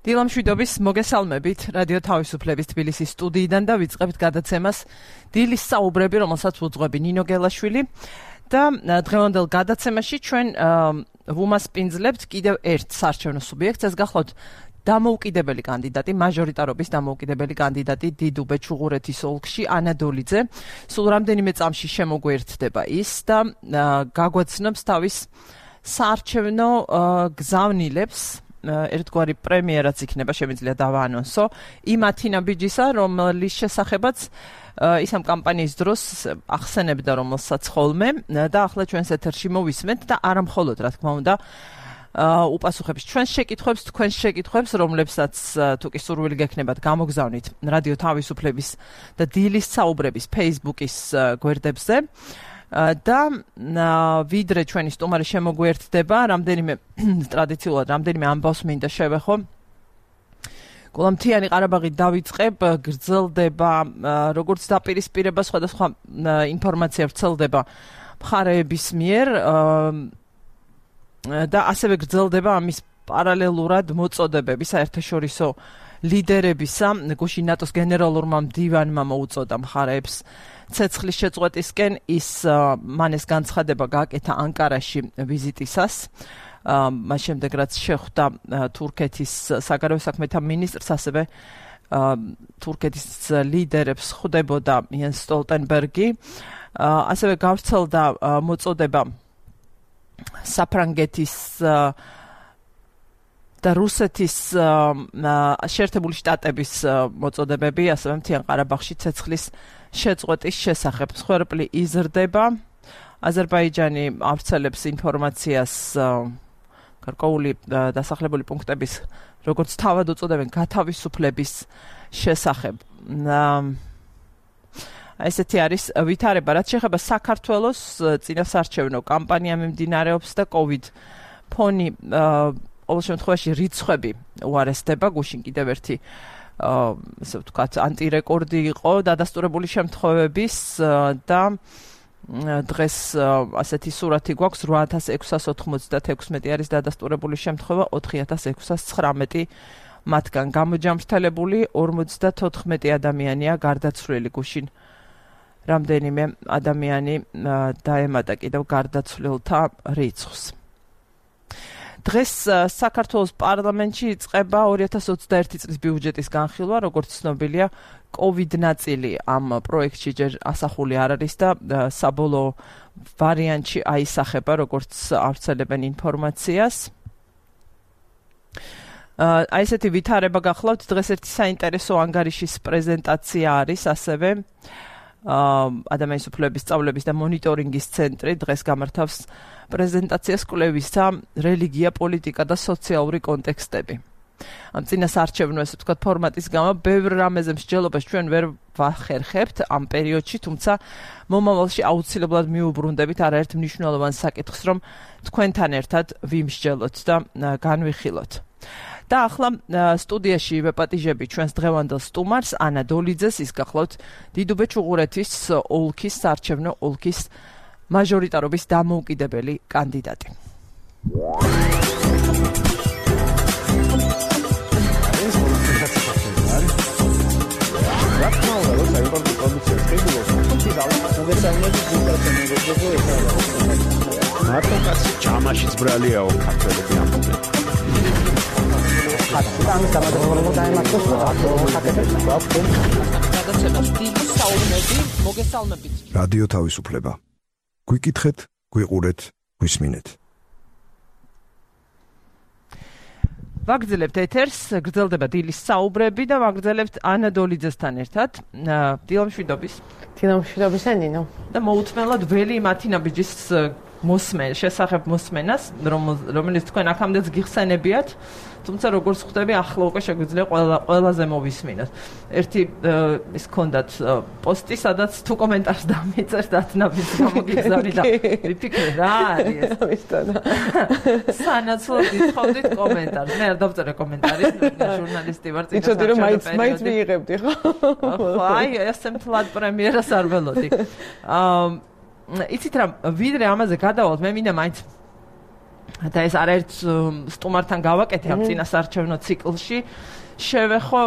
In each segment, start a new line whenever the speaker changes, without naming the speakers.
დილამშვიდობის მოგესალმებით რადიო თავისუფლების თბილისის სტუდიიდან და ვიწყებთ გადაცემას დილის საუბრები, რომელსაც უძღვები ნინო გელაშვილი და დღევანდელ გადაცემაში ჩვენ ვუმასპინძლებთ კიდევ ერთ საარჩევნო სუბიექტს, ეს გახლავთ დამოუკიდებელი კანდიდატი, მაჟორიტარობის დამოუკიდებელი კანდიდატი დიდუბე ჩუღურეთის ოლქში ანა დოლიძე. სულ რამდენიმე წამში შემოგვერთდება ის და გაგვაცნობს თავის საარჩევნო გზავნილებს. ერთგვარი პრემიერაც იქნება, შემიძლია დავაანონსო იმ ათინა ბიჯისა, რომლის შესახებაც ის ამ კამპანიის დროს ახსენებდა, რომელსაც ხოლმე და ახლა ჩვენს ეთერში მოვისმენთ და არა მხოლოდ, რა თქმა უნდა, უპასუხებს ჩვენს შეკითხვებს, თქვენს შეკითხვებს, რომლებსაც თუ კი სურვილი გექნებათ, გამოგზავნით რადიო თავისუფლების და დილის საუბრების Facebook-ის გვერდებზე. და ვიდრე ჩვენი სტუმარი შემოგვერთდება, ტრადიციულად რამდენიმე ამბავს მინდა შევეხო. კოლამთიანი ყარაბაღი დავიწყებ, გრძელდება როგორც დაპირისპირება, სხვადასხვა ინფორმაცია ვრცელდება მხარეების მიერ და ასევე გრძელდება ამის პარალელურად მოწოდებები საერთაშორისო ლიდერებისა. გუშინ ნატოს გენერალურმა მდივანმა მოუწოდა მხარეებს ცეცხლის შეწყვეტისკენ, მან ეს განცხადება გააკეთა ანკარაში ვიზიტისას. მას შემდეგ რაც შეხვდა თურქეთის საგარეო საქმეთა მინისტრს, ასევე თურქეთის ლიდერებს ხვდებოდა იენს სტოლტენბერგი. ასევე გავრცელდა მოწოდება საფრანგეთის და რუსეთის შეერთებული შტატების მოწოდებები, ასევე მთიან ყარაბაღში ცეცხლის შეწყვეტის შესახებ. მსხვერპლი იზრდება. აზერბაიჯანი ავრცელებს ინფორმაციას გარკვეული დასახლებული პუნქტების, როგორც თავად უწოდებენ, გათავისუფლების შესახებ. ესეთი არის ვითარება, რაც შეეხება საქართველოს წინასაარჩევნო კამპანია მიმდინარეობს და COVID ფონი ყოველ შემთხვევაში რიცხვები უარესდება. გუშინ კიდევ ერთი ესე ვთქვათ ანტირეკორდი იყო დადასტურებული შემთხვევების და დღეს ასეთი სურათი გვაქვს, 8696 არის დადასტურებული შემთხვევა, 4619 მათგან გამოჯამრთელებული, 54 ადამიანია გარდაცვლილი. გუშინ რამდენიმე ადამიანი დაემატა კიდევ გარდაცვლილთა რიცხვს. დღეს საქართველოს პარლამენტში იწყება 2021 წლის ბიუჯეტის განხილვა, როგორც ცნობილია, COVID ნაწილი ამ პროექტში ჯერ ასახული არ არის და საბოლოო ვარიანტში აისახება, როგორც ავრცელებენ ინფორმაციას. აი ესეთი ვითარება გახლავთ. დღეს ერთი საინტერესო ანგარიშის პრეზენტაცია არის, ასევე ადამიანის უფლებების სწავლების და მონიტორინგის ცენტრი დღეს გამართავს პრეზენტაციას კვლევისა რელიგია, პოლიტიკა და სოციალური კონტექსტები. ამ წინასაარჩევნო, ესე ვთქვათ, ფორმატის გამო ბევრ რამეზე მსჯელობას ჩვენ ვერ ვახერხებთ ამ პერიოდში, თუმცა მომავალში აუცილებლად მიუბრუნდებით არაერთ მნიშვნელოვან საკითხს, რომ თქვენთან ერთად ვიმსჯელოთ და განვიხილოთ. და ახლა სტუდიაში ვეპატიჟები ჩვენს დღევანდელ სტუმარს ანა დოლიძეს, ის გახლავთ დიდუბე ჩუღურეთის ოლქის საარჩევნო ოლქის მაჟორიტარობის დამოუკიდებელი კანდიდატი.
მარტო ჯამაშიც ბრალიაო ქართველები ამბობენ.
რადიო თავისუფლება. გვიკითხეთ, გვიყურეთ, გვისმინეთ.
ვაგრძელებთ ეთერს, გრძელდება დილის საუბრები და ვაგრძელებთ ანა დოლიძესთან ერთად. დილამშვიდობის.
დილამშვიდობის ნინო.
და მოუთმენლად ველი მათინა ბიჯის შესახებ მოსმენას, რომელიც თქვენ აქამდეც გიხსენებიათ, თუმცა როგორც ხვდები, ახლა უკვე შეგვიძლია ყველაზე მოვისმინოთ. ერთი ის ჰქონდათ პოსტი, სადაც თუ კომენტარს დამიწერთ, დათნაბის გამოგიგზავნით და ვიფიქრე რა არის ეს. სანაცვლოდ გითხოვდით კომენტარს. მე არ დავწერე კომენტარის, ჟურნალისტი ვარ,
იცოდი რომ მაინც მიიღებდი ხო?
აი, ესე მთლად პრემიერას არ ველოდი. იცით რა, ვიდრე ამაზე გადავალთ, მე მინდა მაინც და ეს არაერთ სტუმართან გავაკეთე ამ წინასაარჩევნო ციკლში შევეხო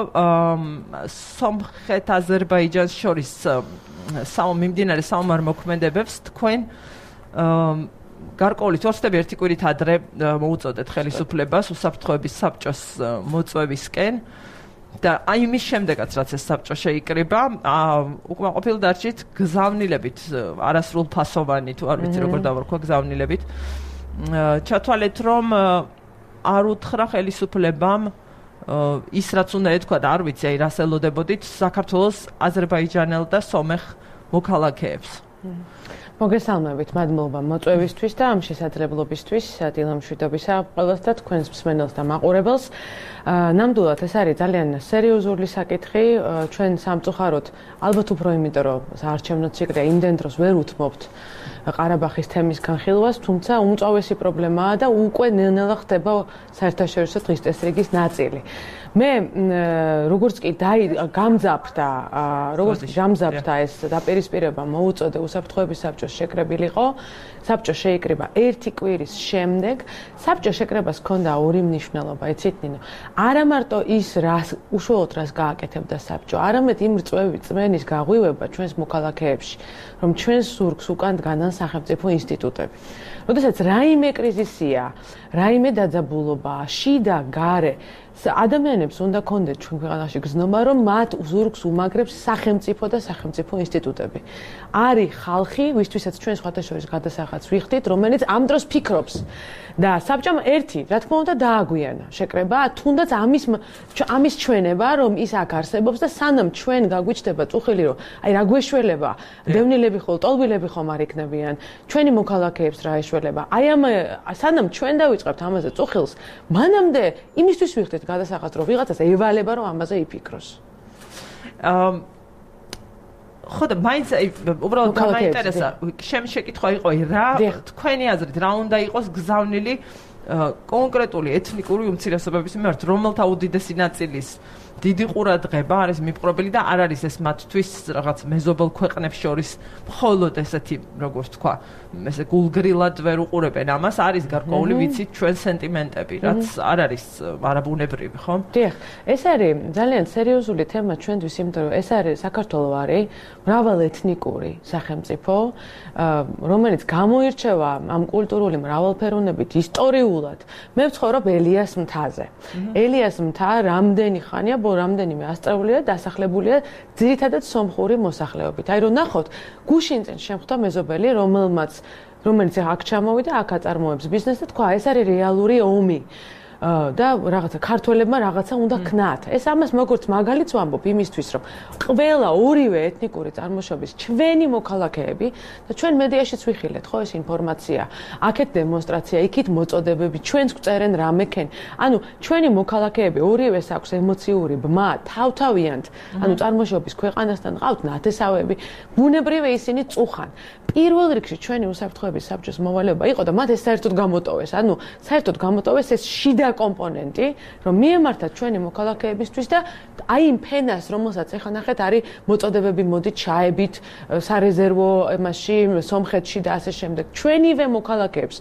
სომხეთ-აზერბაიჯანს შორის მიმდინარე საომარ-მოქმედებებს თქვენ გარკვეული თორსტები ერთი კვირით ადრე მოუწოდეთ ხელისუფლებას უსაფრთხოების საბჭოს მოწვევისკენ და აი იმის შემდეგაც რაც ეს საბჭო შეიკრიბა უკმაყოფილ დარჩით გზავნილებით არასრულ ფასოვანი თუ არ ვიცი როგორ დავარქვა გზავნილებით ჩათვალეთ რომ არ უთხრა ხელისუფლებამ ის რაც უნდა ეთქვა და არ ვიცი აი რას ელოდებოდით საქართველოს აზერბაიჯანელ და სომეხ მოქალაქეებს
მოგესალმებით მადლობა მოწვევისთვის და ამ შესაძლებლობისთვის დილამშვიდობისა ყველას და თქვენს მსმენელს და მაყურებელს ნამდვილად ეს არის ძალიან სერიოზული საკითხი ჩვენ სამწუხაროდ ალბათ უფრო იმიტომ რომ საარჩევნო ციკლი იმდენ დროს ვერ უთმობთ ყარაბაღის თემის განხილვას თუმცა უმწვავესი პრობლემაა და უკვე ნელ-ნელა ხდება საერთაშორისო დღის წესრიგის ნაწილი მე როგორც კი გამძაფრდა ეს დაპირისპირება მოუწოდე უსაფრთხოების საბჭოს შეკრებილიყო საბჭო შეიკრიბა ერთი კვირის შემდეგ საბჭო შეკრებას ჰქონდა ორი მნიშვნელობა იცით ნინო არა მარტო ის რას უშუალოდ რას გააკეთებდა საბჭო არამედ იმ წმენის გაღვივება ჩვენს მოქალაქეებში რომ ჩვენს ზურგს უკან დგანან სახელმწიფო ინსტიტუტები როდესაც რაიმე კრიზისია რაიმე დაძაბულობა შიდა გარე ადამიანებს უნდა კონდეთ ჩვენ ქვეყანაში გზნობა რომ მათ ზურგს უმაგრებს სახელმწიფო და სახელმწიფო ინსტიტუტები არის ხალხი ვისთვისაც ჩვენ სხვათა შორის გადასახადს ვიხდით რომელიც ამ დროს ფიქრობს და საბჭომ ერთი რა თქმა უნდა დააგვიანა შეკრება თუნდაც ამის ჩვენება რომ ის აქ არსებობს და სანამ ჩვენ გაგვიჩნდება წუხილი რომ აი რა გვეშველება დევნილები ხოლ ტოლბილები ხომ არ იქნებიან ჩვენი მოქალაქეებს რა ეშველება აი ამ სანამ ჩვენ დავიწყებთ ამაზე წუხილს მანამდე იმისთვის ვიხდით გადასახადს რომ ვიღაცას ევალება რომ ამაზე იფიქროს ხო და მაინც უბრალოდ მაინტერესა შემ შეკითხვა იყო რა თქვენი აზრით რა უნდა იყოს გზავნილი კონკრეტული ეთნიკური უმცირესობების მიმართ რომელთა უდიდესი ნაწილის დიდი ყურადღება არის მიპყრობილი და არ არის ეს მათთვის რაღაც მეზობელ ქვეყნებს შორის მხოლოდ ესეთი როგორ თქვა ესე გულგრილად ვერ უყურებენ ამას არის გარკვეული ვიცით ჩვენ სენტიმენტები რაც არ არის არაბუნებრივი ხო? დიახ ეს არის ძალიან სერიოზული თემა ჩვენთვის იმიტომ რომ ეს არის საქართველო არის მრავალეთნიკური სახელმწიფო რომელიც გამოირჩევა ამ კულტურული მრავალფეროვნებით ისტორიულად მე ვცხოვრობ ელიას მთაზე ელიას მთა რამდენი ხანია რამდენიმე ასწავლია დასახლებულია ძირითადად სომხური მოსახლეობით. აი რომ ნახოთ, გუშინწინ შემხვდა მეზობელი, რომელიც აქ ჩამოვიდა, აქ აწარმოებს ბიზნესს და თქვა, ეს არის რეალური ომი. და რაღაცა ქართველებმა რაღაცა უნდა ქნათ. ეს ამას როგორც მაგალითს ვამბობ იმისთვის, რომ ყველა ორივე ეთნიკური წარმოშობის ჩვენი მოქალაქეები და ჩვენ მედიაშიც ვიხილეთ ხო ეს ინფორმაცია. აქეთ დემონსტრაცია, იქით მოწოდებები, ჩვენს გვწერენ რამე-ქენ. ანუ ჩვენი მოქალაქეები ორივეს აქვს ემოციური ბმა, თავთავიანთ, ანუ წარმოშობის ქვეყანასთან ყავთ ნათესავები, ბუნებრივია ისინი წუხან. პირველ რიგში ჩვენი უსაფრთხოების საბჭოს მოვალეობა იყო და მათ ეს საერთოდ გამოტოვეს. ანუ საერთოდ გამოტოვეს ეს შიდა კომპონენტი, რომ მიემართათ ჩვენი მოქალაქეებისთვის და აი იმ ფენას, რომელსაც ეხლა ნახეთ, არის მოწოდებები მოდით ჩაებით სარეზერვო ემაში, სომხეთში და ასე შემდეგ. ჩვენივე მოქალაქეებს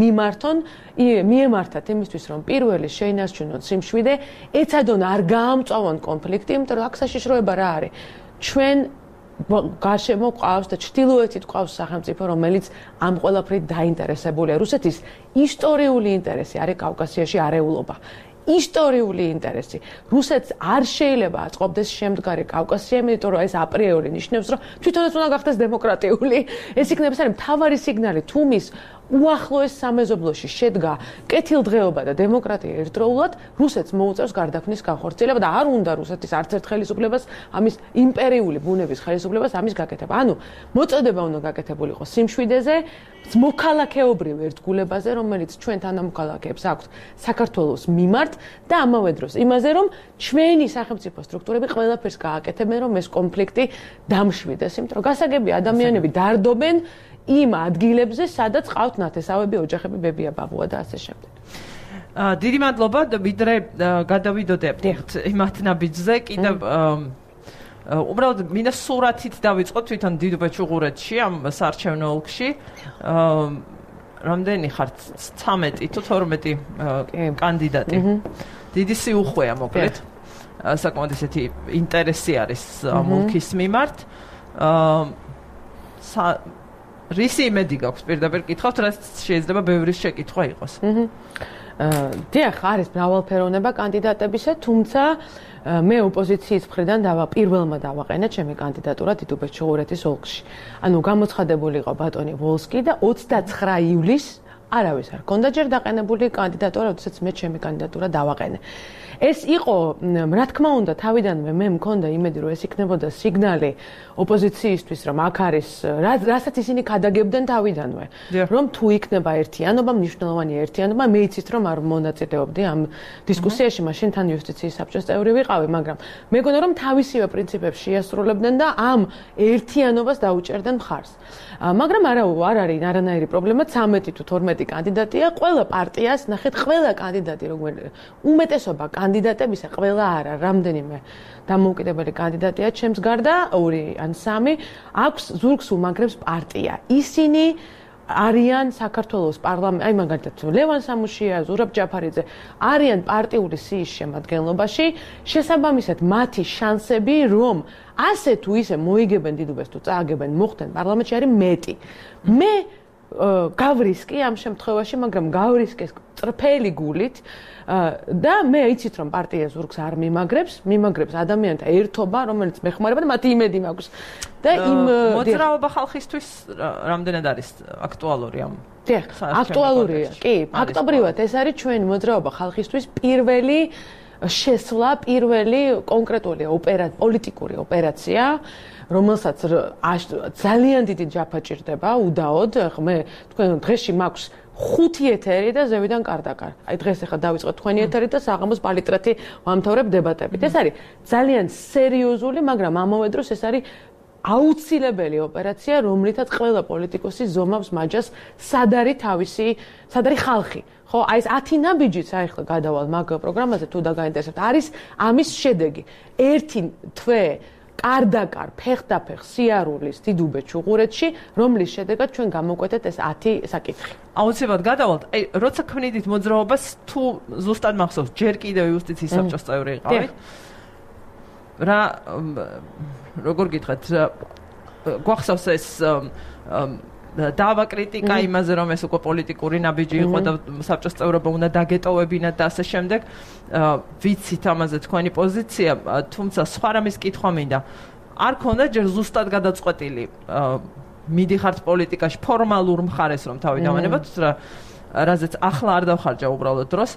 მიემართათ იმისთვის, რომ პირველი შეინარჩუნონ სიმშვიდე, ეცადონ არ გაამწვავონ კონფლიქტი, იმიტომ რომ აქ საშიშროება რა არის? ჩვენ გარშემო ყავს და ჩრდილოეთით ყავს სახელმწიფო, რომელიც ამ ყველაფრით დაინტერესებულია. რუსეთის ისტორიული ინტერესი არის კავკასიაში არეულობა. ისტორიული ინტერესი. რუსეთს არ შეიძლება აწყობდეს შემდგარი კავკასია, იმიტომ რომ ეს აპრიორი ნიშნავს, რომ თვითონაც უნდა გახდეს დემოკრატიული. ეს იქნება ეს არის მთავარი სიგნალი თუმის უახლოეს სამეზობლოში შედგა კეთილდღეობა და დემოკრატია ერთდროულად, რუსეთს მოუწევს გარდაქმნის განხორციელება და არ უნდა რუსეთის არც ერთ ხელისუფლებას ამის იმპერიული ბუნების ხელისუფლებას ამის გაკეთება. ანუ მოწოდება უნდა გაკეთებულიყო სიმშვიდეზე, მოქალაქეობრივ ერთგულებაზე, რომელიც ჩვენ თანამოქალაქეებს აქვს საქართველოს მიმართ და ამავე დროს იმაზე, რომ ჩვენი სახელმწიფო სტრუქტურები ყველაფერს გააკეთებენ, რომ ეს კონფლიქტი დამშვიდეს, იმიტომ რომ გასაგებია ადამიანები დარდობენ იმ ადგილებზე, სადაც ყავთ ნათესავები, ოჯახები, ბებია, ბაბუა და ასე შემდეგ.
დიდი მადლობა და ვიდრე გადავიდოდე იმათ ნაბიჯზე, კიდევ უბრალოდ მინდა სურათით დავიწყოთ თვითონ დიდუბეჭუღურეთში ამ საარჩევნო ოლქში.
რამდენი ხართ 13 თუ 12 კანდიდატი. დიდი სიუხვეა მოკლედ. საკმაოდ ისეთი ინტერესი არის მულქის მიმართ. რისი იმედი გაქვს პირდაპირ კითხავთ, რაც შეიძლება ბევრი შეკითხვა იყოს.
დიახ, არის მრავალფეროვნება კანდიდატებისა, თუმცა მე ოპოზიციის მხრიდან პირველმა დავაყენა ჩემი კანდიდატურა დიდუბეს ჩუღურეთის ოლქში. ანუ გამოცხადებული იყო ბატონი ვოლსკი და 29 ივლისს არავის არ ჰქონდა ჯერ დაყენებული კანდიდატურა, როდესაც მე ჩემი კანდიდატურა დავაყენე. ეს იყო, რა თქმა უნდა, თავიდანვე მე მქონდა იმედი, რომ ეს იქნებოდა სიგნალი ოპოზიციისთვის, რომ აქ არის, რასაც ისინი ქადაგებდნენ თავიდანვე, რომ თუ იქნება ერთიანობა, მნიშვნელოვანი ერთიანობა, მე იცით, რომ არ მონაწილეობდი ამ დისკუსიაში, მაშინ თან იუსტიციის საბჭოს წევრი ვიყავი, მაგრამ მეგონა, რომ თავისივე პრინციპებს შეასრულებდნენ და ამ ერთიანობას დაუჭერდნენ მხარს. მაგრამ არ არის არანაირი პრობლემა, 13 თუ 12 კანდიდატია, ყველა პარტიას, ნახეთ, ყველა კანდიდატი, როგორ უმეტესობა კანდიდატებისა, ყველა არა, რამდენიმე დამოუკიდებელი კანდიდატია ჩემს გარდა, 2 ან 3, აქვს ზურგს უმაგრებს პარტია. ისინი არიან საქართველოს პარლამენტ, აი მაგალითად ლევან სამუშია, ზურაბ ჯაფარიძე, არიან პარტიული სიის შემადგენლობაში, შესაბამისად მათი შანსები, რომ ასე თუ ისე მოიგებენ დიდუბეს თუ წააგებენ, მოხდნენ პარლამენტში არის მეტი. მე გავრისკი ამ შემთხვევაში, მაგრამ გავრისკეს წრფელი გულით და მე იცით რომ პარტია ზურგს არ მიმაგრებს ადამიანთა ერთობა, რომელიც მეხმარება და მათი იმედი მაქვს. და იმ
მოძრაობა ხალხისთვის რამდენად არის აქტუალური ამ?
დიახ, აქტუალურია. კი, ფაქტობრივად ეს არის ჩვენი მოძრაობა ხალხისთვის პირველი შესვლა, პირველი კონკრეტული პოლიტიკური ოპერაცია, რომელსაც ძალიან დიდი ჯაფა ჭირდება უდაოდ. მე თქვენ დღეში მაქვს 5 ეთერი და ზევიდან კარდაკარ. აი დღეს ახლა დავიწყოთ თქვენი ეთერი და საღამოს პალიტრეთი ვამთავრებ დებატებით. ეს არის ძალიან სერიოზული, მაგრამ ამავე დროს ეს არის აუცილებელი ოპერაცია, რომლითაც ყველა პოლიტიკოსი ზომავს მაჯას სად არის ხალხი. ხო, აი ეს 10 ნაბიჯიც ახლა გადავალ მაგ პროგრამაზე თუ დაგაინტერესებთ, არის ამის შედეგი. ერთი თვე კარდაკარ ფეხდაფეხ სიარულის დიდუბე ჩუღურეთში, რომლის შედეგად ჩვენ გამოკვეთეთ ეს 10 საკითხი.
აუცილებლად გადავალთ. აი, როცა ქმნიდით მოძრაობას, თუ ზუსტად მახსოვს, ჯერ კიდევ იუსტიციის საბჭოს წევრი იყავით. რა როგორ გითხრათ, გვახსოვს ეს დავა კრიტიკა იმაზე, რომ ეს უკვე პოლიტიკური ნაბიჯი იყო და საბჭოს წევრობა უნდა დაგეტოვებინათ და ასე შემდეგ. ვიცით ამაზე თქვენი პოზიცია, თუმცა სხვა რამის კითხვა მინდა. არ ქონდა ჯერ ზუსტად გადაწყვეტილი მიდიხართ პოლიტიკაში ფორმალურ მხარეს რომ თავი დავანებოთ, რაზეც ახლა არ დავხარჯა უბრალოდ დროს.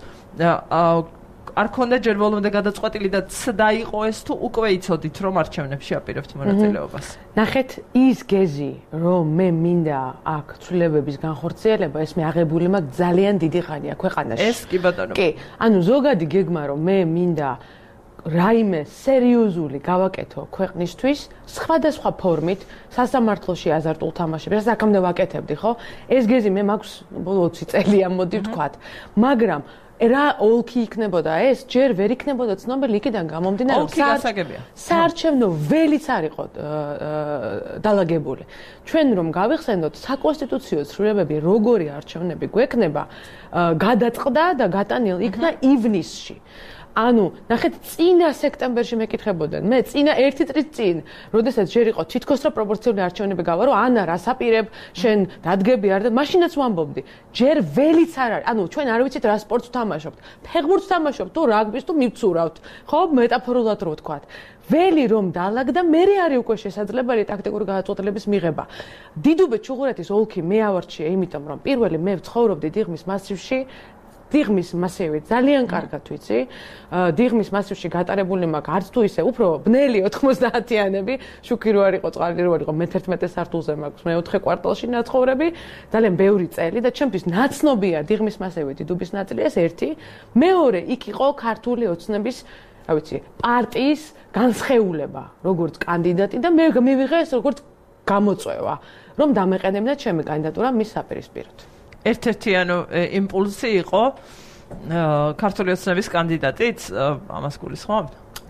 არ ქონდა ჯერ ბოლომდე გადაწყვეტილი და ცდა იყო ეს თუ უკვე იცოდით რომ არჩევნებში აპირებთ მონაწილეობას?
ნახეთ, ის გეზი, რომ მე მინდა აქ ცვლილებების განხორციელება, ეს მე აღებული მაქვს ძალიან დიდი ხანია ქვეყანაში.
ეს კი ბატონო.
კი, ანუ ზოგადი გეგმა რომ მე მინდა რაიმე სერიოზული გავაკეთო ქვეყნისთვის, სხვადასხვა ფორმით, სასამართლოში აზარტულ თამაშებში, რასაც აქამდე ვაკეთებდი, ხო? ეს გეზი მე მაქვს ბოლო 20 წელია, მოდი ვთქვათ. მაგრამ რა ოლქი იქნებოდა ეს? ჯერ ვერ იქნებოდა ცნობილი იქიდან გამომდინარე,
ოლქი გასაგებია.
საარჩევნო ველიც არ იყო დალაგებული. ჩვენ რომ გავიხსენოთ, საკონსტიტუციო ცვლილებები, როგორი არჩევნები გვექნება, გადაწყდა და გატანილ იქნა ივნისში. ანუ, ნახეთ, წინა სექტემბერში მეკითხებოდნენ. მე წინა 1 წლის წინ, როდესაც ჯერ იყო თითქოს რა პროპორციული არჩევნები გავა, რომ ანა რას აპირებ, შენ დადგები არ და მაშინაც ვამბობდი. ჯერ ველიც არ არის. ანუ ჩვენ არ ვიცით რა სპორტს ვთამაშობთ. ფეხბურთს ვთამაშობთ თუ რაგბის თუ მივცურავთ. ხო, მეტაფორულად რო ვთქვათ. ველი რომ დალაგდა, მე არის უკვე შესაძლებელი ტაქტიკური გადაწყვეტილების მიღება. დიდუბე ჩუღურეთის ოლქი მე ავარჩიე, იმიტომ რომ პირველი მე ვცხოვრობდი დიღმის მასივში. დიღმის მასივი ძალიან კარგად ვიცი. დიღმის მასივში გატარებული მაქვს არც თუ ისე უფრო ბნელი 90-იანები, შუქი რო არ იყო, წყალი რო არ იყო, მე-11 სართულზე მაქვს მე-4 კვარტალში ნაცხოვრები, ძალიან ბევრი წელი და ჩემთვის ნაცნობია დიღმის მასივი, დიდუბის ნაწილი, ეს ერთი. მეორე, იქ იყო ქართული ოცნების, რა ვიცი, პარტიის განსხეულება, როგორც კანდიდატი და მე მივიღე ეს როგორც გამოწვევა, რომ დამეყენებინა ჩემი კანდიდატურა მის საპირისპიროდ.
ერთ-ერთი იმპულსი იყო ქართული ოცნების კანდიდატიც, ამას გულისხმობთ?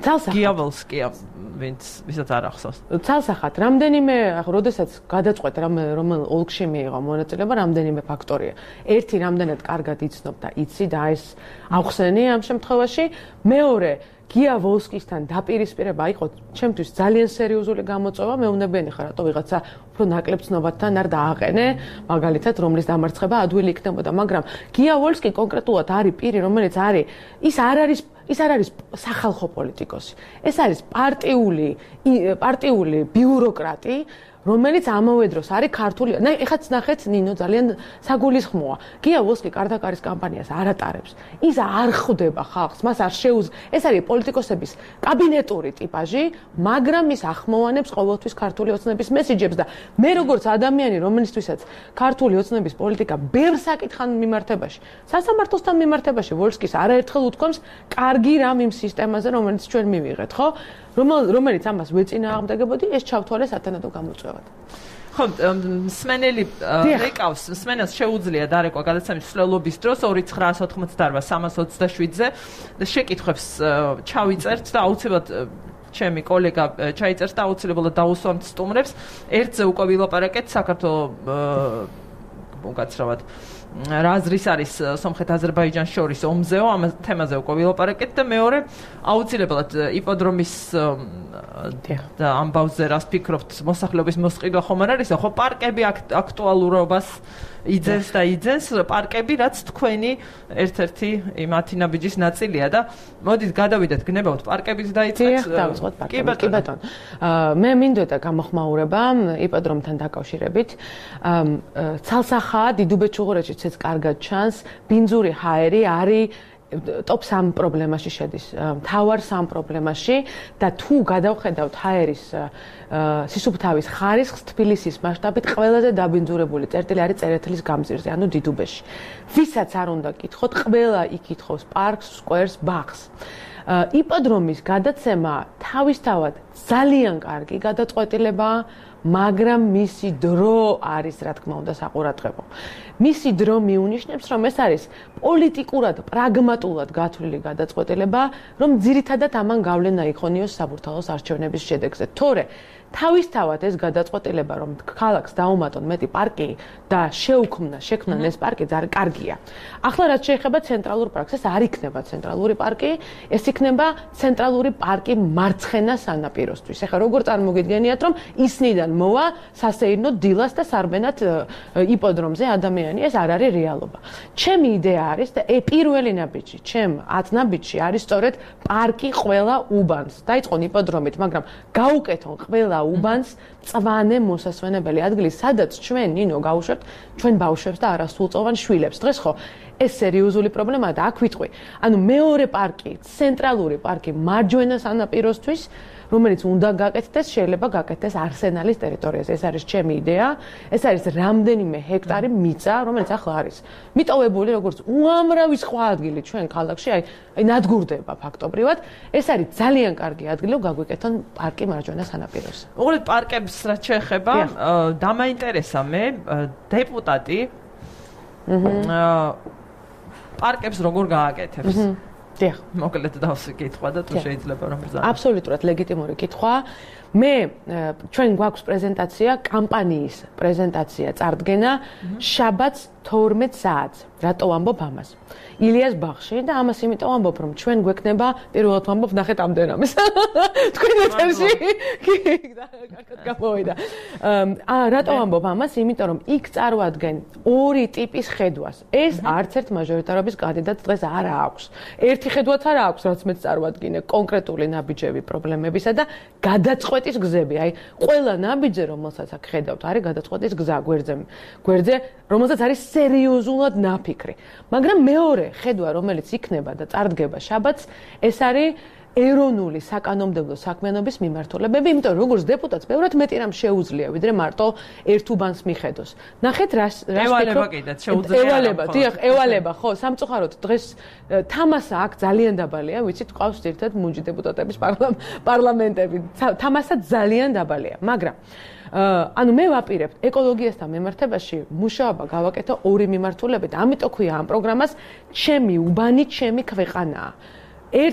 გიაველსკია, ვისაც არ ახსოვს.
ცალსახად, რამდენიმე, როდესაც გადაწყვეტ რომ ოლქში მიიღო მონაწილეობა, რამდენიმე ფაქტორია. ერთი, რამდენად კარგად იცნობ და იცი და ეს ახსენი ამ შემთხვევაში, მეორე გიაველსკისთან დაპირისპირება იყო ჩემთვის ძალიან სერიოზული გამოწვევა, მეუბნებიანი ხარ, რატო ვიღაცა უფრო ნაკლებ ცნობათან არ დააყენე, მაგალითად, რომლის დამარცხება ადვილი იქნებოდა, მაგრამ გიაველსკი კონკრეტულად არის პირი, რომელიც არის, ის არ არის სახალხო პოლიტიკოსი. ეს არის პარტიული ბიუროკრატი, რომელიც ამავე დროს არის ქართული. ეხაც ნახეთ ნინო ძალიან საგულისხმოა. გიაველსკი კარდაკარის კამპანიას არ ატარებს. ის არ ხვდება ხალხს, მას არ ეს არის პოლიტიკოსების კაბინეტური ტიპაჟი, მაგრამ ის ახმოვანებს ყოველთვის ქართული ოცნების მესიჯებს და მე როგორც ადამიანი, რომელიცთვისაც ქართული ოცნების პოლიტიკა ბევრ საკითხთან მიმართებაში, სასამართლოსთან მიმართებაში ვოლსკის არაერთხელ უთქვამს, კარგი რამ იმ სისტემაზე, რომელიც ჩვენ მივიღეთ, ხო? რომელიც ამას ვეწინააღმდეგებოდი, ეს ჩავთვალე სათანადო გამოწვევად.
ხო, მსმენელი რეკავს, მსმენელს შეუძლია დარეკვა გადაცემის მსვლელობის დროს 2988-327-ზე და შეკითხვებს ჩავიწერთ და აუცილებლად ჩემი კოლეგა ჩაიწერს და აუცილებლად დაუსვამთ სტუმრებს. ერთზე უკვე ვილაპარაკეთ საქართველოს უკაცრავად რაზრის არის სომხეთ-აზერბაიჯანს შორის ომზეო, ამ თემაზე უკვე ვილაპარაკეთ და მეორე აუცილებლად იპოდრომის და ამბავზე რას ფიქრობთ, მოსახლეობის მოსყიდვა ხომ არ არის, ხო პარკები აქტუალურობას იძენს და იძენს, პარკები რაც თქვენი ერთ-ერთი მათი ნაბიჯის ნაწილია და მოდით გადავიდეთ გნებავთ პარკებით დაიწყეთ.
დავიწყოთ პარკებით. კი ბატონო. მე მინდოდა გამოხმაურება იპოდრომთან დაკავშირებით. ცალსახაა დიდუბეთ-ჩუღურეთში ცეც კარგად ჩანს, ბინძური ჰაერი არის ტოპ 3 პრობლემაში შედის, მთავარ 3 პრობლემაში და თუ გადავხედავთ ჰაერის სისუფთავის ხარისხს თბილისის მასშტაბით ყველაზე დაბინძურებული წერტილი არის წერეთლის გამზირზე, ანუ დიდუბეში. ვისაც არ უნდა გკითხოთ, ყველა იკითხავს პარკს, სკვერს, ბაღს. იპოდრომის გადაცემა თავისთავად ძალიან კარგი გადაწყვეტილებაა, მაგრამ მისი დრო არის, რა თქმა უნდა, საყურადღებო. მისი დრო მიუნიშნებს, რომ ეს არის პოლიტიკურად, პრაგმატულად გათვლილი გადაწყვეტილება, რომ ძირითადად ამან გავლენა იქონიოს საბურთალოს არჩევნების შედეგზე. თორე თავისთავად ეს გადაწყვეტილება, რომ ქალაქს დაუმატონ მეტი პარკი და შექმნან ეს პარკი ძალიან კარგია. ახლა რაც შეეხება ცენტრალურ პარკს, ეს არ იქნება ცენტრალური პარკი, ეს იქნება ცენტრალური პარკი მარცხენა სანაპიროსთვის. ეხლა როგორ წარმოგიდგენიათ, რომ ისნიდან მოვა სასეირნო დილას და სარბენად იპოდრომზე ადამიანი, ეს არ არის რეალობა. ჩემი იდეა არის და პირველი ნაბიჯი, ჩემ 10 ნაბიჯში არის სწორედ პარკი ყველა უბანს. დაიწყონ იპოდრომით, მაგრამ გაუკეთონ ყველა უბანს წვანე მოსასვენებელი ადგილი, სადაც ჩვენ ნინო გავუშვებთ ჩვენ ბავშვებს და არასრულწლოვან შვილებს. დღეს ხო ეს სერიოზული პრობლემაა და აქ ვიტყვი. ანუ მეორე პარკი, ცენტრალური პარკი მარჯვენა სანაპიროსთვის, რომელიც უნდა გაკეთდეს, შეიძლება გაკეთდეს არსენალის ტერიტორიაზე. ეს არის ჩემი იდეა. ეს არის რამდენიმე ჰექტარი მიწა, რომელიც ახლა არის მიტოვებული როგორც უამრავი სხვა ადგილი ჩვენ ქალაქში, აი ნადგურდება ფაქტობრივად. ეს არის ძალიან კარგი ადგილი, რომ გაგვიკეთონ პარკი მარჯვენა სანაპიროზე.
უბრალოდ პარკებს რაც შეეხება, დამაინტერესა მე დეპუტატი პარკებს როგორ გააკეთებს.
დიახ,
მოკლედ დავსვი კითხვა და თუ შეიძლება რომ ბრძანა.
აბსოლუტურად ლეგიტიმური კითხვა. მე ჩვენ გვაქვს პრეზენტაცია, კამპანიის პრეზენტაცია წარდგენა შაბათს 12 საათს. რატო ვამბობ ამას? ილიას ბაღში და ამას იმიტომ ვამბობ, რომ ჩვენ გვექნება პირველად ვამბობ, ნახეთ ამდენ ამას. თქვენ ეთერში კარგად გამოვიდა. რატო ვამბობ ამას? იმიტომ რომ იქ წარმოადგენ ორი ტიპის ხედვას. ეს არც ერთ მაჟორიტარობის კანდიდატს დღეს არ აქვს. ერთი ხედვაც არ აქვს, რაც მეც წარმოადგინე კონკრეტული ნაბიჯები პრობლემებისა და გადაწყვეტის გზები. აი, ყველა ნაბიჯზე, რომელსაც აქ ხედავთ, არის გადაწყვეტის გზა გვერდზე, რომელსაც არის სერიოზულად ნაფიქრი. მაგრამ მეორე ხედვა, რომელიც იქნება და წარდგება შაბათს, ეს არის ეროვნული საკანონმდებლო საქმიანობის მიმართულებები, იმიტომ რომ როგორც დეპუტატს ბევრად მეტი რამ შეუძლია, ვიდრე მარტო ერთ უბანს მიხედოს. ნახეთ რას
ევალება კიდეც შეუძლია.
ევალება, დიახ, ევალება, ხო, სამწუხაროდ დღეს თამასა აქ ძალიან დაბალია, ვიცით, ყავს ერთად მუნჯი დეპუტატების პარლამენტები. თამასა ძალიან დაბალია, მაგრამ ანუ მე ვაპირებ ეკოლოგიასთან მიმართებაში მუშაობა გავაკეთო ორი მიმართულებით. ამიტომ ქვია ამ პროგრამას ჩემი უბანი, ჩემი ქვეყანაა. ერთი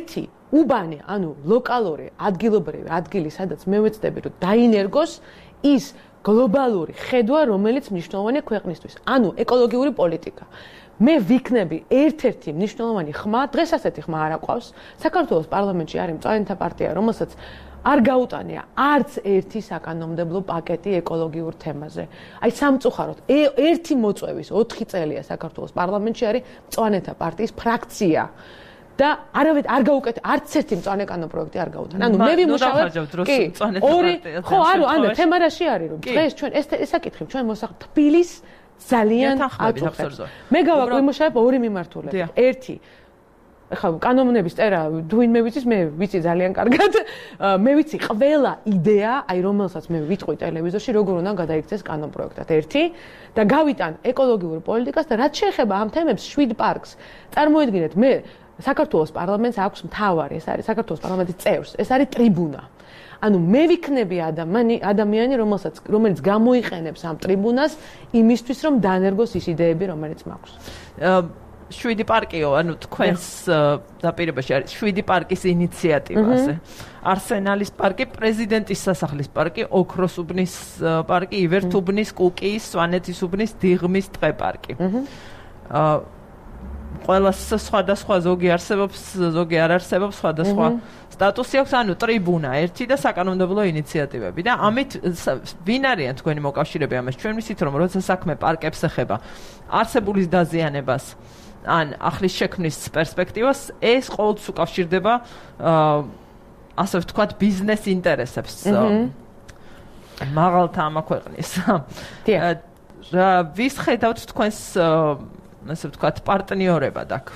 უბანი, ანუ ლოკალური, ადგილობრივი ადგილი, სადაც მე ვეცდები, რომ დაინერგოს ის გლობალური ხედვა, რომელიც მნიშვნელოვანია ქვეყნისთვის, ანუ ეკოლოგიური პოლიტიკა. მე ვიქნები ერთ-ერთი მნიშვნელოვანი ხმა, დღეს ასეთი ხმა არ აყვავს. საქართველოს პარლამენტში არის მწვანეთა პარტია, რომელსაც არ გაუტანია არც ერთი საკანონმდებლო პაკეტი ეკოლოგიურ თემაზე. აი სამწუხაროდ, ერთი მოწვევის 4 წელია საქართველოს პარლამენტში არის მწვანეთა პარტიის ფრაქცია. და არავით არ გაუკეთე არც ერთი მწვანე კანონპროექტი არ გაუტანა. ანუ მე ვიმუშავებ ხო, ანუ თემა რაში არის რომ დღეს ჩვენ ეს აკითხი ჩვენ მოსახლე თბილის ძალიან აწუხებს. მე ვიმუშავებ ორი მიმართულებით. ერთი ახლა კანონების წერა თუინმე ვიცის, მე ვიცი ძალიან კარგად. მე ვიცი ყველა იდეა, აი რომელსაც მე ვიტყვი ტელევიზორში, როგორ უნდა გადაიქცეს კანონპროექტად. ერთი და გავიტან ეკოლოგიურ პოლიტიკას და რაც შეეხება ამ თემებს 7 პარკს. წარმოიდგინეთ, მე საქართველოს პარლამენტს აქვს მთავარი, ეს არის საქართველოს პარლამენტის წევრს, ეს არის ტრიბუნა. ანუ მე ვიქნები ადამიანი, რომელიც გამოიყენებს ამ ტრიბუნას იმისთვის, რომ დაანერგოს ის იდეები, რომელიც მაქვს.
7 პარკიო, ანუ თქვენს დაპირებაში არის 7 პარკის ინიციატივაზე. არსენალის პარკი, პრეზიდენტის სასახლის პარკი, ოქროს უბნის პარკი, ივერთუბნის, კუკიის, სვანეთის უბნის, დიღმის ტყეპარკი. ყველას სხვადასხვა ზოგი არსებობს, ზოგი არ არსებობს, სხვადასხვა სტატუსი აქვს, ანუ ტრიბუნა ერთი და საკანონმდებლო ინიციატივები და ამით ვინ არიან თქვენი მოკავშირეები ამას? ჩვენ ვიცით რომ როცა საქმე პარკებს ეხება, არსებულის დაზიანებას ან ახლის შექმნის პერსპექტივას, ეს ყოველთვის უკავშირდება ასე ვთქვათ ბიზნეს ინტერესებს. მაღალთა ამა ქვეყნის. ვის ხედავთ თქვენს ასე ვთქვათ პარტნიორებად აქ?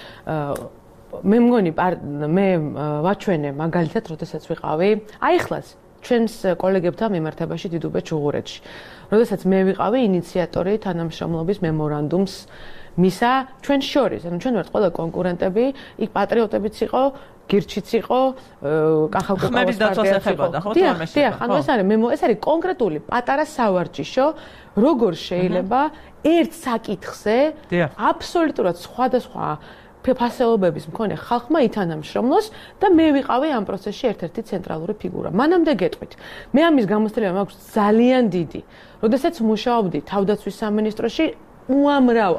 მე მგონი მე ვაჩვენე მაგალითად, როდესაც ვიყავი, აი ხლას ჩვენს კოლეგებთან მიმართებაში დიდუბეთ ჩუღურეთში. როდესაც მე ვიყავი ინიციატორი თანამშრომლობის მემორანდუმს მისა ჩვენ შორის, ანუ ჩვენ ვართ ყველა კონკურენტები, იქ პატრიოტებიც იყო, გირჩიც იყო,
ხმების დაცვას ეხებოდა, ხო, თამაში.
დიახ, ანუ ეს არის კონკრეტული პატარა სავარჯიშო, როგორ შეიძლება ერთ საკითხზე აბსოლუტურად სხვადასხვა ფასეულობების მქონე ხალხმა ითანამშრომლოს და მე ვიყავი ამ პროცესში ერთ-ერთი ცენტრალური ფიგურა. მანამდე გეტყვით. მე ამის გამოცდილება მაქვს ძალიან დიდი. როდესაც მუშაობდი თავდაცვის სამინისტროში, უამრავ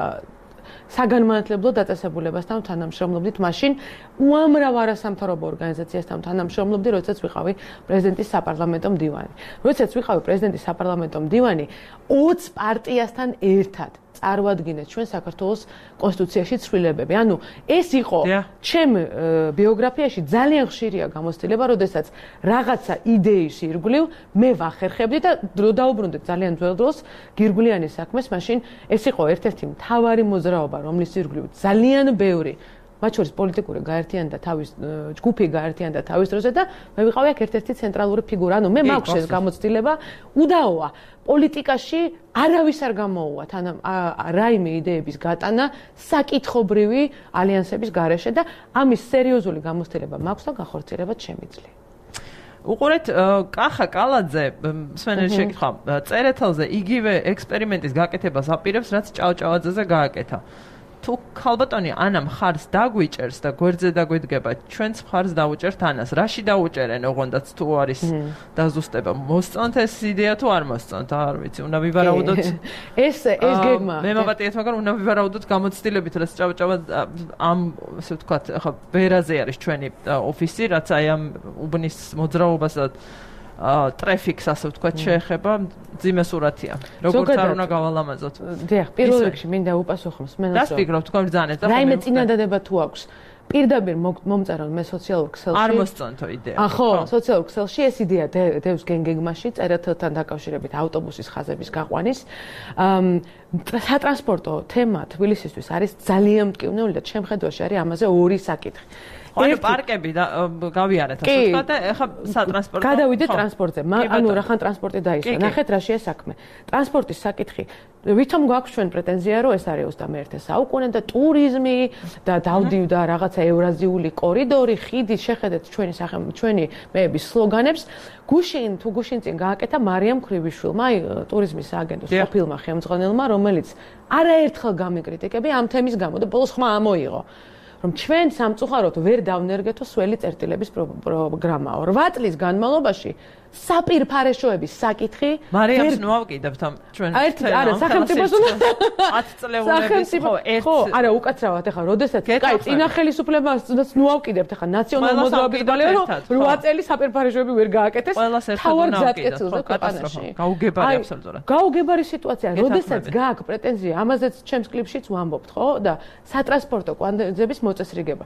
საგანმანათლებლო დაწესებულებასთან თანამშრომლობდით, მაშინ უამრავ არასამთავრობო ორგანიზაციასთან თანამშრომლობდი, როდესაც ვიყავი პრეზიდენტის საპარლამენტო მდივანი. როდესაც ვიყავი პრეზიდენტის საპარლამენტო მდივანი, 20 პარტიასთან ერთად წარვადგინეთ ჩვენ საქართველოს კონსტიტუციაში ცვლილებები. ანუ ეს იყო ჩემ ბიოგრაფიაში ძალიან ხშირია გამოცდილება, როდესაც რაღაცა იდეის ირგვლივ მე ვახერხებდი და დრო დაუბრუნდეთ ძალიან ძველ დროს გირგვლიანი საქმეს, მაშინ ეს იყო ერთ-ერთი მთავარი მოძრაობა, რომლის ირგვლივ ძალიან ბევრი მათ შორის პოლიტიკური გაერთიანდა თავის ჯგუფი გაერთიანდა თავის დროზე და მე ვიყავი აქ ერთ-ერთი ცენტრალური ფიგურა. ანუ მე მაქვს ეს გამოცდილება, უდაოა პოლიტიკაში არავის არ გამოუვა რაიმე იდეების გატანა საკითხობრივი ალიანსების გარეშე და ამის სერიოზული გამოცდილება მაქვს და გახორციელებაც შემიძლია.
უყურეთ კახა კალაძე სვენელი შეკითხვა წერეთელზე იგივე ექსპერიმენტის გაკეთებას აპირებს, რაც ჭავჭავაძეზე გააკეთა. თუ ხალბატონი ანა მხარს დაგვიჭერს და გვერდზე დაგვიდგება, ჩვენც მხარს დავუჭერთ ანას. რაში დაუჭერენ, ოღონდაც თუ არის დაზუსტება? მოსწონთ ეს იდეა თუ არ მოსწონთ? არ ვიცი, უნდა ვივარაუდოთ.
ეს გეგმა.
მე მოვატიეთ, მაგრამ უნდა ვივარაუდოთ გამოცდილებით, რაც ჭავჭავა ამ ასე ვთქვათ, ახლა ბერაზე არის ჩვენი ოფისი, რაც აი ამ უბნის მოძრაობას ტრაფიკს ასე ვთქვათ შეეხება, ძიმე სურათია. როგორც არ უნდა გავალამაზოთ.
დიახ, პირველ რიგში მინდა უპასუხო მსმენელს.
რას ფიქრობ, თქვენ ბრძანეთ და
რაიმე წინადადება თუ აქვს? პირდაპირ მომწერალ მე სოციალურ ქსელში.
არ მოსწონთო იდეა.
ხო, სოციალურ ქსელში ეს იდეა დევს გენგეგმაში, წერეთელთან დაკავშირებით ავტობუსის ხაზების გაყვანის. სატრანსპორტო თემა თბილისისთვის არის ძალიან მტკივნეული და ჩემ ხედვაში არის ამაზე ორი საკითხი.
ანუ პარკები გავიარეთ ასე ვთქვათ და ეხლა სატრანსპორტო
გადავიდეთ ტრანსპორტზე. ანუ რახან ტრანსპორტი დაისვა. ნახეთ რა შეა საქმე. ტრანსპორტის საკითხი. ვითომ გვაქვს ჩვენ პრეტენზია, რომ ეს არის 21 საუკუნე და ტურიზმი და დავდივდა რაღაცა ევრაზიული კორიდორი, ხიდი, შეხედეთ ჩვენი მეების სლოგანებს. გუშინ წინ გააკეთა მარიამ ქრივიშვილმა, აი ტურიზმის სააგენტოს ყოფილმა ხელმძღვანელმა, რომელიც არაერთხელ გამიკრიტიკები ამ თემის გამო და ბოლოს ხმა ამოიღო. რომ ჩვენ სამწუხაროდ ვერ დავნერგეთო სველი წერტილების პროგრამაო. 8 წლის განმავლობაში საპირფარეშოების საკითხი
მარიამს ნუავკიდებთ ამ ჩვენ
არა სახელმწიფოს უნდა
10 წლეულების
ხო არა უკაცრავად ეხლა როდესაც კაი წინა ხელისუფლებას ნუავკიდებთ ეხლა ნაციონალურ მოძრაობის გალერეო 8 წელი საპირფარეშოები ვერ გააკეთეს თავარ გზატკეცილზე ქვეყანაში
გაუგებარი აბსოლუტურად
გაუგებარი სიტუაცია როდესაც გააქვს პრეტენზია ამაზეც ჩემს კლიპშიც ვამბობთ ხო და სატრანსპორტო კვანძების მოწესრიგება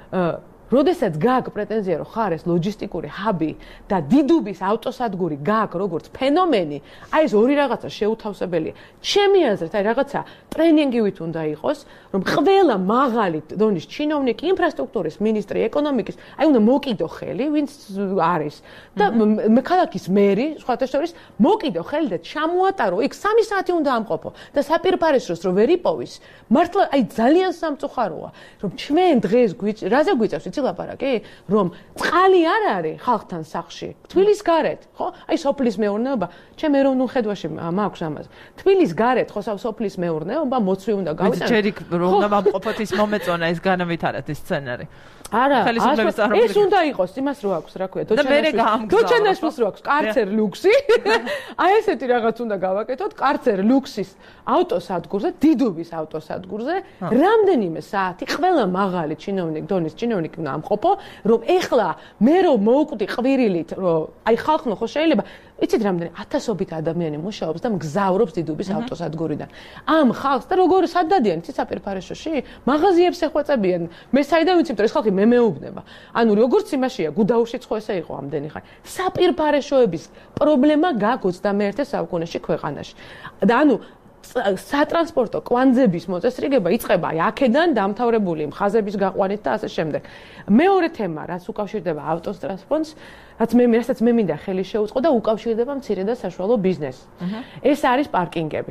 როდესაც გააქვს პრეტენზია რომ ხარ ეს ლოჯისტიკური ჰაბი და დიდუბის ავტოსადგური გააქვს როგორც ფენომენი, აი ეს ორი რაღაცა შეუთავსებელია. ჩემი აზრით, აი რაღაცა ტრენინგივით უნდა იყოს, რომ ყველა მაღალი დონის ჩინოვნიკი, ინფრასტრუქტურის მინისტრი, ეკონომიკის, აი უნდა მოკიდო ხელი, ვინც არის და ქალაქის მერი, სხვათა შორის, მოკიდო ხელი და ჩამოატარო, იქ 3 საათი უნდა ამყოფო და საპირფარეშოს რომ ვერ იპოვის. მართლა აი ძალიან სამწუხაროა, რომ ჩვენ დღეს რაზე გვიწევს ლაპარაკი რომ წყალი არ არის ხალხთან სახლში თბილის გარეთ ხო აი სოფლის მეურნეობა ჩემ ეროვნულ ხედვაში მაქვს ამაზე თბილის გარეთ ხო სოფლის მეურნეობა მოცვი უნდა გავიტანო
ჯერ იქ რომ უნდა ვამყოფოთ ის მომეწონა ეს განავითაროთ ეს სცენარი
არა ეს უნდა იყოს იმას რო აქვს რა ქვია დოჩენაშვილს რო აქვს კარცერ ლუქსი აი ესეთი რაღაც უნდა გავაკეთოთ კარცერ ლუქსის ავტოსადგურზე დიდუბის ავტოსადგურზე რამდენიმე საათი ყველა მაღალი დონის ჩინოვნიკი უნდა ამყოფო რომ ეხლა მე რომ მოვკვდი ყვირილით რომ აი ხალხნო ხო შეიძლება იცით რამდენი ათასობით ადამიანი მუშაობს და მგზავრობს დიდუბის ავტოსადგურიდან ამ ხალხს და როგორ სად დადიან იცით საპირფარეშოში მაღაზიებს ეხვეწებიან მე საიდან ვიცით რომ ეს ხალხი მე მეუბნება ანუ როგორც იმაშია გუდაუშიც ხო ესე იყო ამდენი ხანი საპირფარეშოების პრობლემა გაქვს 21 საუკუნეში ქვეყანაში და ანუ სატრანსპორტო კვანძების მოწესრიგება იწყება აი აქედან დამთავრებული ხაზების გაყვანით და ასე შემდეგ. მეორე თემა, რაც უკავშირდება ავტოტრანსპორტს, რასაც მე მინდა ხელი შეუწყო და უკავშირდება მცირე და საშუალო ბიზნესს. ეს არის პარკინგები.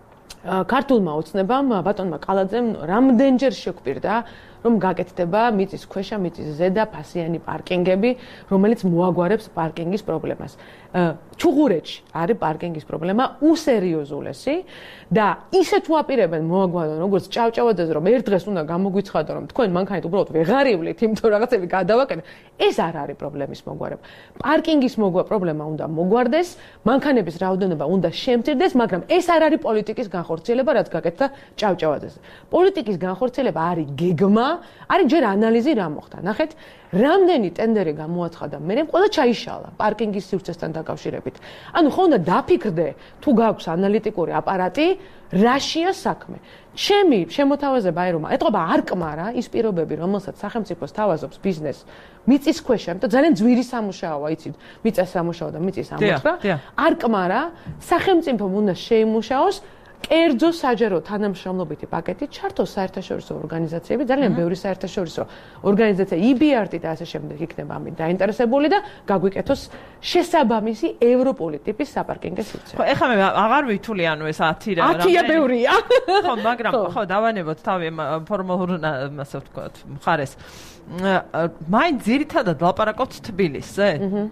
ქართულმა ოცნებამ ბატონმა კალაძემ რამდენჯერ შეგვპირდა რომ გაკეთდება მიწის ქვეშა, მიწის ზედა ფასიანი პარკინგები, რომელიც მოაგვარებს პარკინგის პრობლემას. ჩუღურეთში არის პარკინგის პრობლემა უსერიოზულესი და ისეთ უაპირებენ მოაგვარონ, როგორც ჭავჭავაძეს, რომ ერთ დღეს უნდა გამოგვიცხადო, რომ თქვენ მანქანით უბრალოდ ვეღარივლით, იმიტომ რაღაცები გადავაკეთეთ. ეს არ არის პრობლემის მოგვარება. პარკინგის პრობლემა უნდა მოგვარდეს, მანქანების რაოდენობა უნდა შემცირდეს, მაგრამ ეს არ არის პოლიტიკის განხორციელება, რაც გაკეთდა ჭავჭავაძეს. პოლიტიკის განხორციელება არის გეგმა არის ჯერ ანალიზი რა მოხდა. ნახეთ, რამდენი ტენდერი გამოაცხადა მერე, ყველა ჩაიშალა პარკინგის სივრცესთან დაკავშირებით. ანუ ხო უნდა დაფიქრდე, თუ გაქვს ანალიტიკური აპარატი, რაშია საქმე. ჩემი შემოთავაზება აი რომ ეტყობა არ კმარა ის პირობები, რომელსაც სახელმწიფოს თავაზობს ბიზნესს მიწის ქვეშ, ამიტომ ძალიან ძვირი სამუშაოა, იცით, მიწის სამუშაო და მიწის ამოწრა. არ კმარა, სახელმწიფომ უნდა შეიმუშაოს კერძო საჯარო თანამშრომლობითი პაკეტი ჩართოს საერთაშორისო ორგანიზაციები, ძალიან ბევრი საერთაშორისო ორგანიზაცია, EBRD და ასე შემდეგ იქნება ამით დაინტერესებული და გაგვიკეთოს შესაბამისი ევროპული ტიპის საპარკინგო სივრცე.
ხო, ეხლა მე აღარ ვითვლი ანუ ეს 10 რა.
10-ია ბევრია.
ხო, მაგრამ ხო დავანებოთ თავი ფორმალურ ასე ვთქვათ, მხარეს. მაინც ძირითადად ლაპარაკობთ თბილისზე?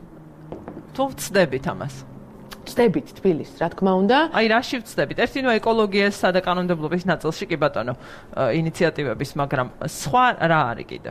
თუ ვწდებით ამას?
ვწდებით თბილისს, რა თქმა უნდა.
აი რაში ვწდებით? ერთი ნუ ეკოლოგიასა და კანონმდებლობის ნაწილში კი ბატონო ინიციატივების, მაგრამ სხვა რა არის კიდე?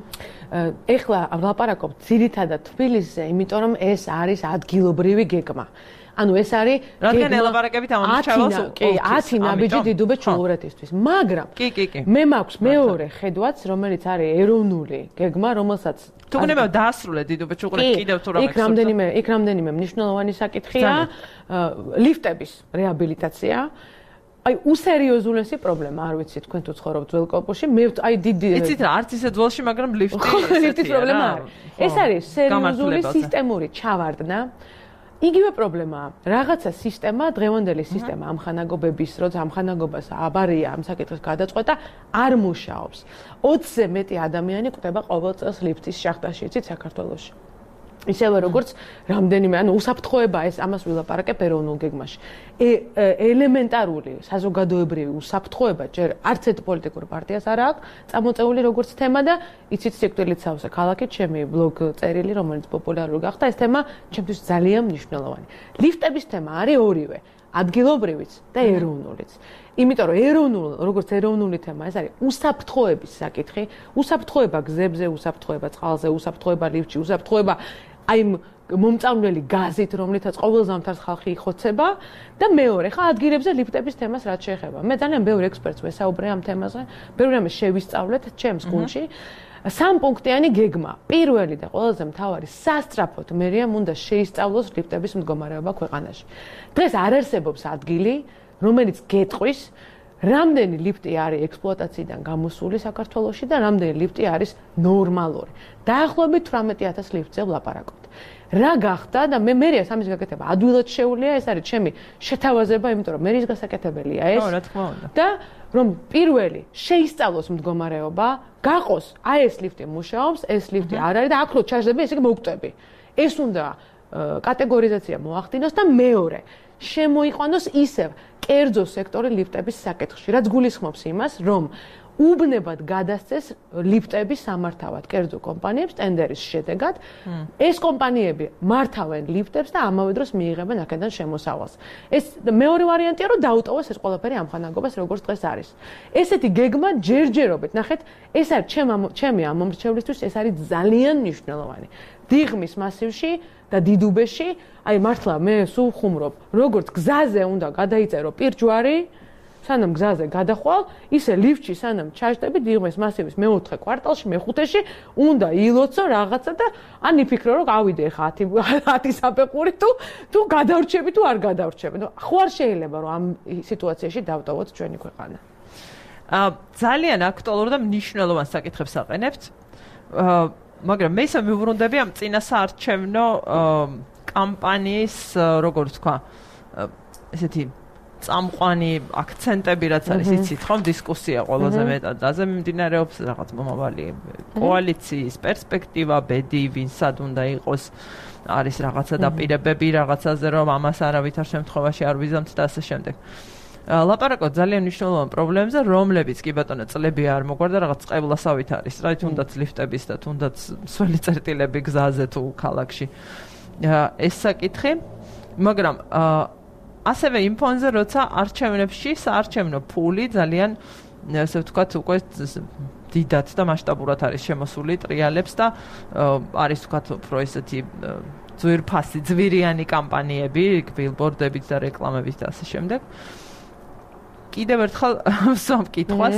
ეხლა ვლაპარაკობთ ძირითადად თბილისზე, იმიტომ რომ ეს არის ადგილობრივი გეგმა. ანუ ეს არის
რადგან ელაპარაკებით ამ ჩავალს
კი 10 ნაბიჯი დიდუბე ჩუღურეთისთვის. მაგრამ მე მაქვს მეორე ხედვაც, რომელიც არის ეროვნული გეგმა, რომელსაც
თუ გნება დაასრულე დიდუბე ჩუღურეთი კიდევ თუ რა
იქ რამდენიმე მნიშვნელოვანი საკითხია ლიფტების რეაბილიტაცია. აი უსერიოზულესი პრობლემა, არ ვიცი თქვენ თუ ცხოვრობთ ძველკოპოში, მე აი დიდი
იცით რა, არც ისე ძველში, მაგრამ
ლიფტის პრობლემა არის. ეს არის სერიოზული სისტემური ჩავარდნა. იგივე პრობლემაა. რაღაცა სისტემა, დღევანდელი სისტემა ამხანაგობების, როცა ამხანაგობას აბარია ამ საკითხის გადაწყვეტა, არ მუშაობს. 20-ზე მეტი ადამიანი კვდება ყოველ წელს ლიფტის შახტაში, იცით, საქართველოში. ისევე როგორც რამდენიმე, ანუ უსაფრთხოება ეს ამას ვილაპარაკებ ეროვნულ გეგმაში. ელემენტარული საზოგადოებრივი უსაფრთხოება ჯერ არც ერთ პოლიტიკურ პარტიას არ აქვს წამოწეული როგორც თემა და იცით სიკვდილით სავსე ქალაქი, ჩემი ბლოგ წერილი, რომელიც პოპულარული გახდა, ეს თემა ჩემთვის ძალიან მნიშვნელოვანი. ლიფტების თემა არის ორივე. ადგილობრივიც და ეროვნულიც. იმიტომ რომ როგორც ეროვნული თემა, ეს არის უსაფრთხოების საკითხი, უსაფრთხოება გზებზე, უსაფრთხოება წყალზე, უსაფრთხოება ლიფტში, უსაფრთხოება აი მომწამვლელი გაზით, რომლითაც ყოველ ზამთარს ხალხი იხოცება და მეორე, ხა ადგილებზე ლიფტების თემას რაც შეეხება. მე ძალიან ბევრ ექსპერტს ვესაუბრე ამ თემაზე, ბევრი რამე შევისწავლეთ ჩემს გუნდში. სამპუნქტიანი გეგმა. პირველი და ყველაზე მთავარი სასწრაფოდ მერიამ უნდა შეისწავლოს ლიფტების მდგომარეობა ქვეყანაში. დღეს არ არსებობს ადგილი, რომელიც გეტყვის, რამდენი ლიფტი არის ექსპლუატაციიდან გამოსული საქართველოში და რამდენი ლიფტი არის ნორმალური. დაახლოებით 18000 ლიფტზე ვლაპარაკობთ. რა გახდა და მე მერია სამის გაკეთება ადვილად შეუულია, ეს არის ჩემი შეთავაზება, იმიტომ რომ მერის გასაკეთებელია ეს.
რა თქმა უნდა.
და რომ პირველი შეისწავლოს მდგომარეობა, გაყოს, აი ეს ლიფტი მუშაობს, ეს ლიფტი არ არის და აქ რო ჩაჟდები, ესე იგი მოვკვდები. ეს უნდა კატეგორიზაცია მოახდინოს და მეორე შემოიყვანოს ისევ კერძო სექტორი ლიფტების საკითხში, რაც გულისხმობს იმას, რომ უბნებად გადასცეს ლიფტების სამართავად კერძო კომპანიებს ტენდერის შედეგად. ეს კომპანიები მართავენ ლიფტებს და ამავე დროს მიიღებენ აქედან შემოსავალს. ეს მეორე ვარიანტია, რომ დაუტოვოს ეს ყველაფერი ამ ხანაგობას, როგორც დღეს არის. ესეთი გეგმა ჯერჯერობით, ნახეთ, ეს არის ჩემი ამ მომრჩევლისთვის, ეს არის ძალიან მნიშვნელოვანი. დიღმის მასივში და დიდუბეში, აი მართლა მე სულ ხუმრობ, როგორც გზაზე უნდა გადაიწერო პირჯვარი, სანამ გზაზე გადახვალ, ისე ლიფტში სანამ ჩაჟდები დიღმის მასივის მე-4 კვარტალში, მე-5-ში, უნდა ილოცო რაღაცა და ან იფიქრო, რომ გავიდე ხა 10 საფეხური თუ გადავრჩები თუ არ გადავრჩები. ხო არ შეიძლება რომ ამ სიტუაციაში დავტოვოთ ჩვენი ქვეყანა.
ძალიან აქტუალურ და მნიშვნელოვან საკითხებს აყენებთ. მაგრამ მე ისე მივუბრუნდები ამ წინასაარჩევნო კამპანიის, როგორ ვთქვა, ესეთი წამყვანი აქცენტები რაც არის, იცით ხომ, დისკუსია ყველაზე მეტად დაზე მიმდინარეობს, რაღაც მომავალი კოალიციის პერსპექტივა, ბედი, ვინსად უნდა იყოს, არის რაღაცა დაპირებები რაღაცაზე, რომ ამას არავითარ შემთხვევაში არ ვიზამთ და ასე შემდეგ. ლაპარაკობთ ძალიან მნიშვნელოვან პრობლემებზე, რომლებიც კი ბატონო წლები არ მოგვარდა, რაღაც წყევლასავით არის, რა თუნდაც ლიფტების და თუნდაც მსველი წერტილები გზაზე თუ ქალაქში. ეს საკითხი, მაგრამ ასევე იმ ფონზე, როცა არჩევნებში საარჩევნო ფული ძალიან, ასე ვთქვათ, უკვე დიდად და მასშტაბურად არის შემოსული ტრიალებს და არის ვთქვათ, უფრო ესეთი ძვირფასი, ძვირიანი კამპანიები, ბილბორდებით და რეკლამებით და ასე შემდეგ. კიდევ ერთხელ ვსვამ კითხვას,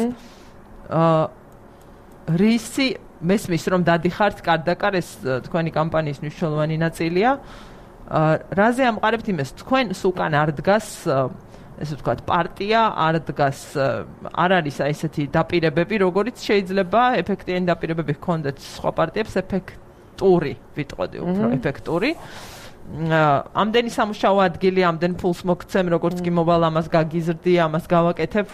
რისი მესმის რომ დადიხართ კარდაკარ, ეს თქვენი კამპანიის მნიშვნელოვანი ნაწილია. რაზე ამყარებთ იმას, თქვენ უკან არ დგას, ესე ვთქვათ, პარტია, არ დგას, არ არის აი ესეთი დაპირებები, როგორიც შეიძლება ეფექტიანი დაპირებები ჰქონდეთ სხვა პარტიებს, ეფექტური, ვიტყოდი უფრო ეფექტური. ამდენი სამუშაო ადგილი, ამდენ ფულს მოგცემ, როგორც კი მოვალ ამას გაგიზრდი, ამას გავაკეთებ.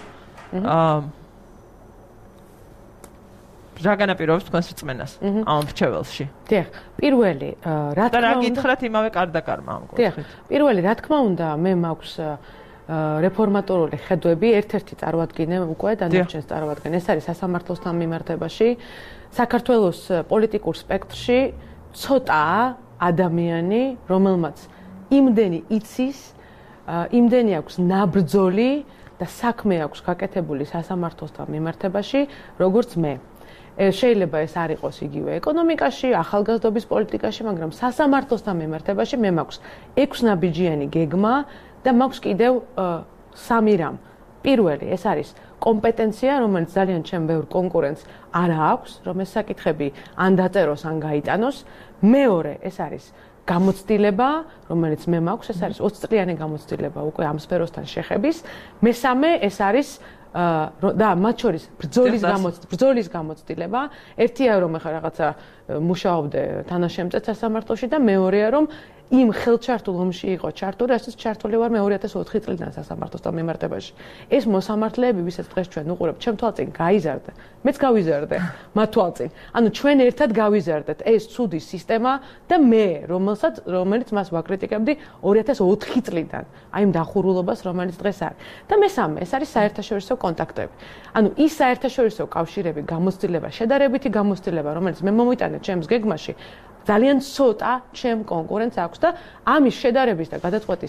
რა განაპირობებს თქვენს რწმენას ამ რჩეველში?
დიახ, პირველი, რა თქმა უნდა,
და რა გითხრათ იმავე კარდაკარმა ამ
კუთხით? დიახ, პირველი, რა თქმა უნდა, მე მაქვს რეფორმატორული ხედვები, ერთ-ერთი წარვადგინე უკვე დანარჩენს წარვადგენ. ეს არის სასამართლოსთან მიმართებაში, საქართველოს პოლიტიკურ სპექტრში ცოტაა ადამიანი, რომელმაც იმდენი იცის, იმდენი აქვს ნაბრძოლი და საქმე აქვს გაკეთებული სასამართლოსთან მიმართებაში, როგორც მე. შეიძლება ეს არ იყოს იგივე ეკონომიკაში, ახალგაზრდობის პოლიტიკაში, მაგრამ სასამართლოსთან მიმართებაში მე მაქვს 6 ნაბიჯიანი გეგმა და მაქვს კიდევ 3 რამ. პირველი, ეს არის კომპეტენცია, რომელიც ძალიან ჩემ ბევრ კონკურენტს არ აქვს, რომ ეს საკითხები ან დაწეროს, ან გაიტანოს. მეორე, ეს არის გამოცდილება, რომელიც მე მაქვს, ეს არის 20 წლიანი გამოცდილება უკვე ამ სფეროსთან შეხების. მესამე, ეს არის და მათ შორის ბრძოლის გამოცდილება. ერთია რომ ახლა რაღაცა მუშაობდე თანაშემწედ სასამართლოში და მეორეა რომ იმ ხელჩართულ ომში იყო ჩართული, რასაც ჩართული ვარ მე 2004 წლიდან სასამართლოსთან მიმართებაში. ეს მოსამართლეები, ვისაც დღეს ჩვენ უყურებთ, ჩემ თვალწინ გაიზარდა. მეც გავიზარდე მათ თვალწინ. ანუ ჩვენ ერთად გავიზარდეთ ეს ცუდი სისტემა და მე, რომელიც მას ვაკრიტიკებდი 2004 წლიდან. აი იმ დახურულობას, რომელიც დღეს არის. და მესამე, ეს არის საერთაშორისო კონტაქტები. ანუ ის საერთაშორისო კავშირები, გამოცდილება, შედარებითი გამოცდილება, რომელიც მე მომიტანე ჩემს გეგმაში, ძალიან ცოტა ჩემ კონკურენტს აქვს და ამის შედარების და გადაწყვეტის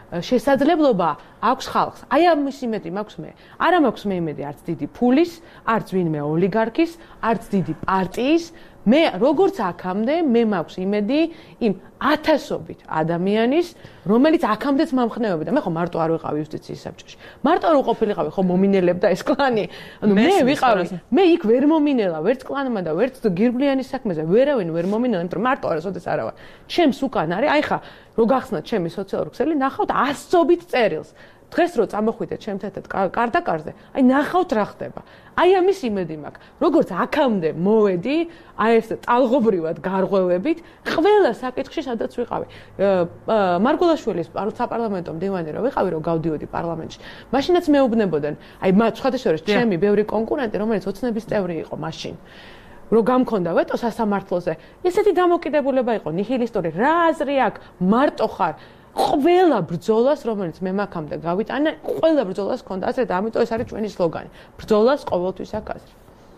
შესაძლებლობა აქვს ხალხს. აი ამის იმედი მაქვს მე. არა მაქვს მე იმედი არც დიდი ფულის, არც ვინმე ოლიგარქის, არც დიდი პარტიის. მე როგორც აქამდე მე მაქვს იმედი იმ ათასობით ადამიანის, რომელიც აქამდეც მომხნევებდა. მე ხო მარტო არ ვიყავი იუსტიციის საბჭოში. მარტო არ ვყოფილიყავი ხო მომინელებდა ეს კლანი. ანუ მე ვიყავი, მე იქ ვერ მომინელა, ვერც კლანმა და ვერც გირგვლიანის საქმეზე ვერავინ ვერ მომინელა, იმიტომ რომ მარტო არასოდეს არა ვარ. ჩემს უკან არის, აი ხა რო გახსნათ ჩემი სოციალური ქსელი, ნახავთ 100-ობით წერილს. დღეს რო წამოხვიდეთ ჩემთან კარდაკარზე, აი ნახავთ რა ხდება. აი ამის იმედი მაქვს. როგორც აქამდე მოვედი, აი ეს ტალღობრივად გარღვევებით, ყველა საკითხში სადაც ვიყავი. მარგულაშვილის საპარლამენტო მდივანი რო ვიყავი, რო გავდიოდი პარლამენტში. მაშინაც მეუბნებოდნენ, აი სხვადასხვა ჩემი ბევრი კონკურენტი, რომელიც ოცნების წევრი იყო მაშინ. რო გამქონდა ვეტო სასამართლოზე, ესეთი დამოკიდებულება იყო ნიჰილისტური, რა აზრი აქვს, მარტო ხარ ყველა ბრძოლას, რომელიც მე მაქამდე გავიტანე, ყველა ბრძოლას ჰქონდა აზრი და ამიტომ ეს არის ჩვენი სლოგანი. ბრძოლას ყოველთვის აქვს აზრი.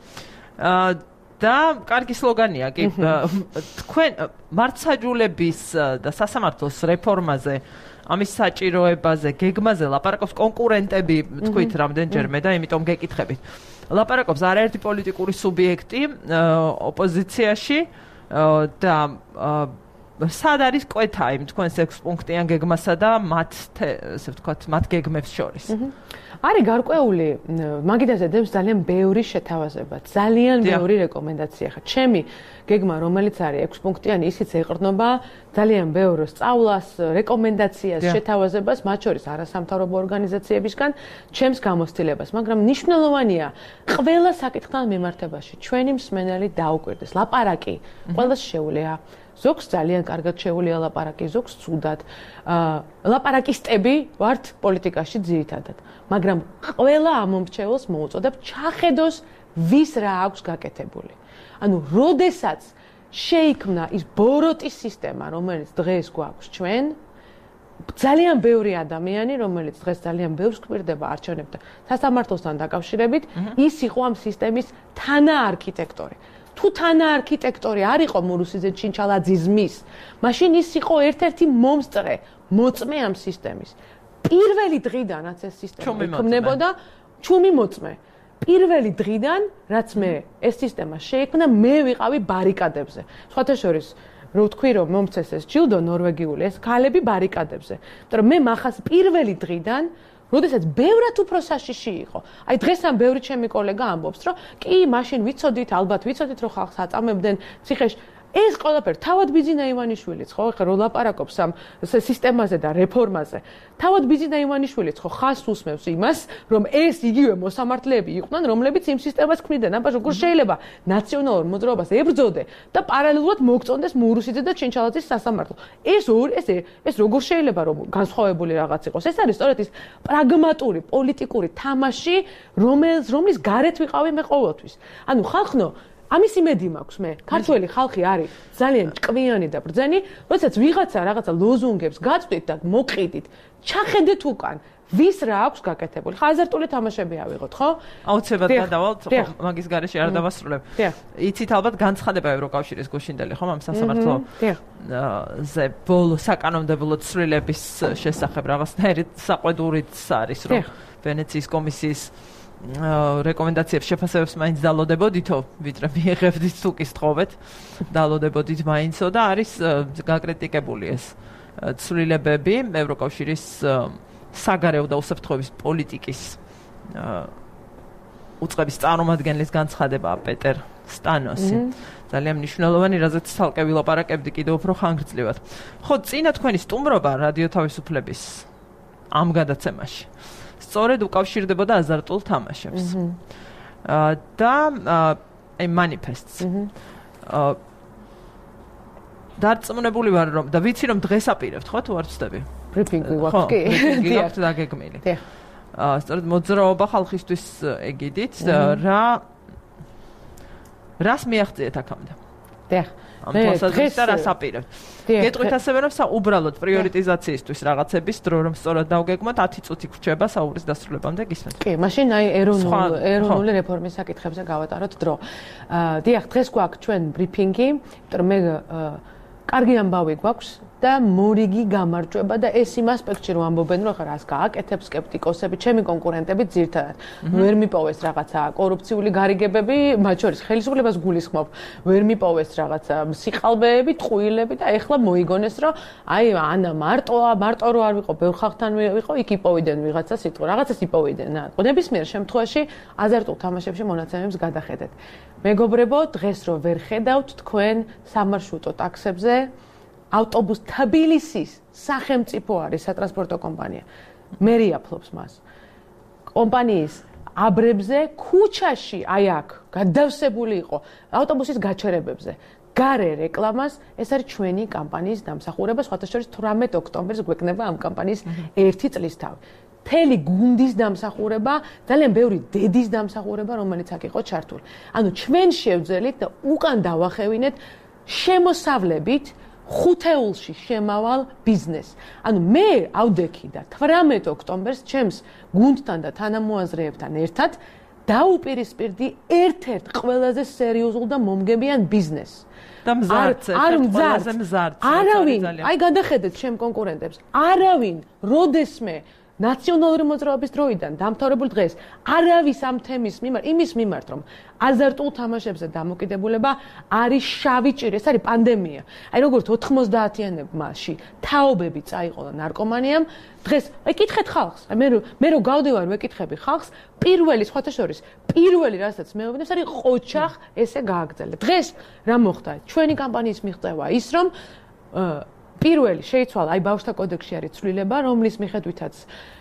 და კარგი სლოგანია კი. თქვენ მართლმსაჯულების და სასამართლოს რეფორმაზე, ამის საჭიროებაზე, გეგმაზე ლაპარაკობს კონკურენტები, თქვით რამდენჯერმე და იმიტომ გეკითხებით. ლაპარაკობს არაერთი პოლიტიკური სუბიექტი ოპოზიციაში და სად არის კვეთა იმ თქვენს 6 პუნქტიან გეგმასა და მათ ესე ვთქვათ მათ გეგმებს შორის?
არის გარკვეული მაგიდაზე დებს ძალიან ბევრი შეთავაზება, ძალიან ბევრი რეკომენდაცია. ხა ჩემი გეგმა, რომელიც არის 6 პუნქტიანი, ისიც ეყრდნობა ძალიან ბევრ სწავლას, რეკომენდაციას, შეთავაზებას, მათ შორის არასამთავრობო ორგანიზაციებისგან, ჩემს გამოცდილებას, მაგრამ მნიშვნელოვანია ყველა საკითხთან მიმართებაში ჩვენი მსმენელი დაუკვირდეს. ლაპარაკი ყველას შეუძლია. ზოგს ძალიან კარგად შეუძლია ლაპარაკი, ზოგს ცუდად. ლაპარაკისტები ვართ პოლიტიკაში ძირითადად, მაგრამ ყველა ამომრჩეველს მოუწოდებ ჩახედოს ვის რა აქვს გაკეთებული. ანუ როდესაც შეიქმნა ის ბოროტის სისტემა, რომელიც დღეს გვაქვს ჩვენ, ძალიან ბევრი ადამიანი, რომელიც დღეს ძალიან ბევრს გვირდება არჩევნებთან სასამართლოსთან დაკავშირებით, ის იყო ამ სისტემის თანაარქიტექტორი. თუ თანაარქიტექტორი არ იყო მურუსიძე ჩინჩალაძიზმის, მაშინ ის იყო ერთ-ერთი მომსწრე, მოწმე ამ სისტემის. პირველი დღიდან, რაც ეს სისტემა იქმნებოდა, ჩუმი მოწმე. პირველი დღიდან, რაც მე ეს სისტემა შეიქმნა, მე ვიყავი ბარიკადებზე. სხვათა შორის, რო თქვი რომ მომწეს ეს ჯილდო ნორვეგიული, ეს ქალები ბარიკადებზე. იმიტომ რომ მე მახას პირველი დღიდან როდესაც ბევრად უფრო საშიში იყო. აი დღეს ამ ბევრი ჩემი კოლეგა ამბობს, რომ კი, მაშინ ვიცოდით, ალბათ ვიცოდით, რომ ხალხს აწამებდნენ ციხეში. ეს ყველაფერი თავად ბიძინა ივანიშვილიც, ხო, ხა რო ლაპარაკობს ამ სისტემაზე და რეფორმაზე. თავად ბიძინა ივანიშვილიც ხო ხას უსმევს იმას, რომ ეს იგივე მოსამართლეები იყვნენ, რომლებიც იმ სისტემას ქმნიდნენ. აბა როგორ შეიძლება ნაციონალურ მოძრაობას ებრძოდე და პარალელურად მოგწონდეს მურუსიძე და ჩინჩალაძის სასამართლო. ეს როგორ შეიძლება რომ განსხვავებული რაღაც იყოს? ეს არის სწორედ ის პრაგმატული პოლიტიკური თამაში, რომლის გარეთ ვიყავი მე ყოველთვის. ანუ ხალხნო ამის იმედი მაქვს მე. ქართველი ხალხი არის ძალიან ჭკვიანი და ბრძენი, როდესაც ვიღაცა რაღაცა ლოზუნგებს გაწვდით და მოყიდით, ჩახედეთ უკან, ვის რა აქვს გაკეთებული. ხა აზარტული თამაშები ავიღოთ, ხო?
აუცილებლად გადავალთ, მაგის გარეშე არ დავასრულებ. იცით ალბათ განცხადება ევროკავშირის გუშინდელი, ხო, ამ სასამართლოზე ბოლო საკანონმდებლო ცვლილების შესახებ რაღაცნაირი საყვედურიც არის, რომ ვენეციის კომისიის რეკომენდაციებს შეფასებებს მაინც დალოდებოდითო, ვიდრე მიიღებდით თუ კი სწხოვეთ, დალოდებოდით მაინცო და არის გაკრიტიკებული ეს ცვლილებები ევროკავშირის საგარეო და უსაფრთხოების პოლიტიკის უწყების წარმომადგენლის განცხადება პეტერ სტანოსი. ძალიან მნიშვნელოვანი, რაზეც თალკე ვილაპარაკებდი კიდევ უფრო ხანგრძლივად. ხო, წინა თქვენი სტუმრობა რადიო თავისუფლების ამ გადაცემაში სწორედ უკავშირდებოდა აზარტულ თამაშებს. და აი manifests. დარწმუნებული ვარ რომ და ვიცი რომ დღეს აპირებთ, ხო, თუ არ ვწდები?
ბრიფინგი გვაქვს კი.
დიახ, დაგეგმილი. სწორედ მოძრაობა ხალხისთვის ეგიდით, რას მიაღწიეთ აქამდე?
დიახ.
ამ თვალსაზრისით რას აპირებთ? გეტყვით ასევე რომ უბრალოდ პრიორიტიზაციისთვის რაღაცების დრო რომ სწორად დავგეგმოთ 10 წუთი გრჩება საუბრის დასრულებამდე გისმენთ.
კი, მაშინ აი ეროვნული რეფორმის საკითხებზე გავატაროთ დრო. დიახ, დღეს გვაქვს ჩვენ ბრიფინგი, იმიტომ რომ მე კარგი ამბავი გვაქვს და მორიგი გამარჯვება და ეს იმ ასპექტში რომ ამბობენ რომ რას გააკეთებს სკეპტიკოსები, ჩემი კონკურენტები ძირთადად ვერ მიპოვეს რაღაცა კორუფციული გარიგებები, მათ შორის ხელისუფლებას გულისხმობ, ვერ მიპოვეს რაღაცა სიყალბეები, ტყუილები და ეხლა მოიგონეს რომ აი ანა მარტო რო არ ვიყო, ბევრ ხალხთან ვიყო, იქ იპოვიდნენ ვიღაცა სიტყვა, რაღაცას იპოვიდნენ. ნებისმიერ შემთხვევაში აზარტულ თამაშებში მონაცემებს გადახედეთ. მეგობრებო, დღეს რო ვერ ხედავთ თქვენ სამარშრუტო ტაქსებზე ავტობუს თბილისის სახელმწიფო არის სატრანსპორტო კომპანია. მერია ფლობს მას. კომპანიის აბრებზე ქუჩაში აი აქ გადავსებული იყო ავტობუსის გაჩერებებზე. გარე რეკლამას ეს არის ჩვენი კამპანიის დამსახურება, სხვათა შორის 18 ოქტომბერს გვექნება ამ კამპანიის 1 წლისთავი. მთელი გუნდის დამსახურება, ძალიან ბევრი დედის დამსახურება, რომელიც აქ იყო ჩართული. ანუ ჩვენ შევძელით და უკან დავახევინეთ შემოსავლებით ხუთეულში შემავალ ბიზნესს. ანუ მე ავდექი და 18 ოქტომბერს ჩემს გუნდთან და თანამოაზრეებთან ერთად დაუპირისპირდი ერთ-ერთ ყველაზე სერიოზულ და მომგებიან ბიზნესს.
და მზარდ, ყველაზე მზარდ.
არავინ, აი გადახედეთ ჩემ კონკურენტებს, არავინ როდესმე ნაციონალური მოძრაობის დროიდან დამთავრებულ დღეს არავის ამ თემის მიმართ, იმის მიმართ, რომ აზარტულ თამაშებზე დამოკიდებულება არის შავი ჭირი, ეს არის პანდემია. აი როგორც 90-იანებში თაობები წაიყოლა ნარკომანიამ, დღეს აი კითხეთ ხალხს. მე რო გავდივარ ვეკითხები ხალხს, პირველი სხვათა შორის, პირველი რასაც მეუბნებს არის ყოჩახ ესე გააგრძელე. დღეს რა მოხდა? ჩვენი კამპანიის მიღწევა ის, რომ პირველი შეიცვალა, აი ბავშვთა კოდექსში არის ცვლილება, რომლის მიხედვითაც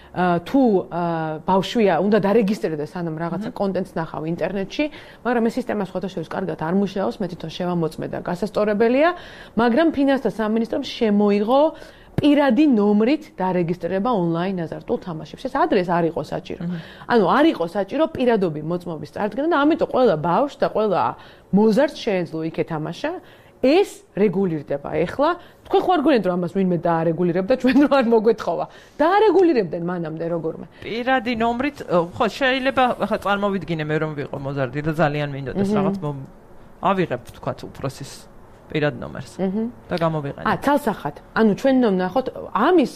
თუ ბავშვია, უნდა დარეგისტრირდეს სანამ რაღაცა კონტენტს ნახავ ინტერნეტში, მაგრამ ეს სისტემა სხვათა შორის კარგად არ მუშაობს, მე თვითონ შევამოწმე და გასასწორებელია, მაგრამ ფინანსთა სამინისტრომ შემოიღო პირადი ნომრით დარეგისტრირება ონლაინ აზარტულ თამაშებში. ეს ადრეს არ იყო საჭირო. ანუ არ იყო საჭირო პირადობი მოწმობის წარდგენა და ამიტომ ყველა ბავშვს და ყველა მოზარდს შეეძლო იქ ეთამაშა. ეს რეგულირდება ეხლა. თქვენ ხوار გონით რომ ამას ვინმე დაარეგულირებდა, ჩვენ რო არ მოგვეთხოვა. დაარეგულირებდნენ მანამდე როგორმე.
პირადი ნომრით, ხო, შეიძლება ახლა წარმოვიდგინე მე რომ ვიყო მოზარდი და ძალიან მინდოდეს რაღაც ავიღებ თქვათ უფროსის პირად ნომერს და გამოვიყენებ.
ცალსახად. ანუ ჩვენ ვნახოთ ამის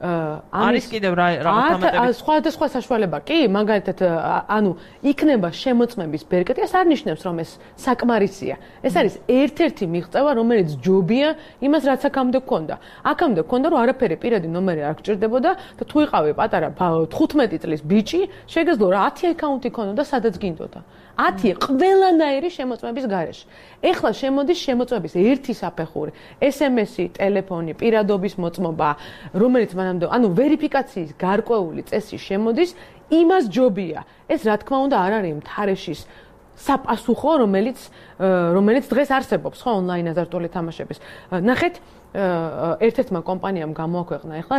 არის კიდევ რაღაც ამატები.
სხვა საშუალება კი, მაგალითად, ანუ იქნება შემოწმების ბერკეტი, ეს არ ნიშნავს რომ ეს საკმარისია. ეს არის ერთ-ერთი მიღწევა, რომელიც ჯობია იმას, რაც აქამდე გქონდა. აქამდე გქონდა, რომ არაფერი პირადი ნომერი არ გჭირდებოდა და თუ იყავი პატარა 15 წლის ბიჭი, შეგეძლო რა 10 აკაუნტი ქონოდა, სადაც გინდოდა. 10 ყველანაირი შემოწმების გარეშე. ეხლა შემოდის შემოწმების ერთი საფეხური, SMS-ი, ტელეფონი, პირადობის მოწმობა, რომელიც მანამდე, ანუ ვერიფიკაციის გარკვეული წესი შემოდის, იმას ჯობია. ეს რა თქმა უნდა არ არის მთარეშის საპასუხო, რომელიც დღეს არსებობს, ხო, ონლაინ აზარტული თამაშების. ნახეთ, ერთ-ერთმა კომპანიამ გამოაქვეყნა ეხლა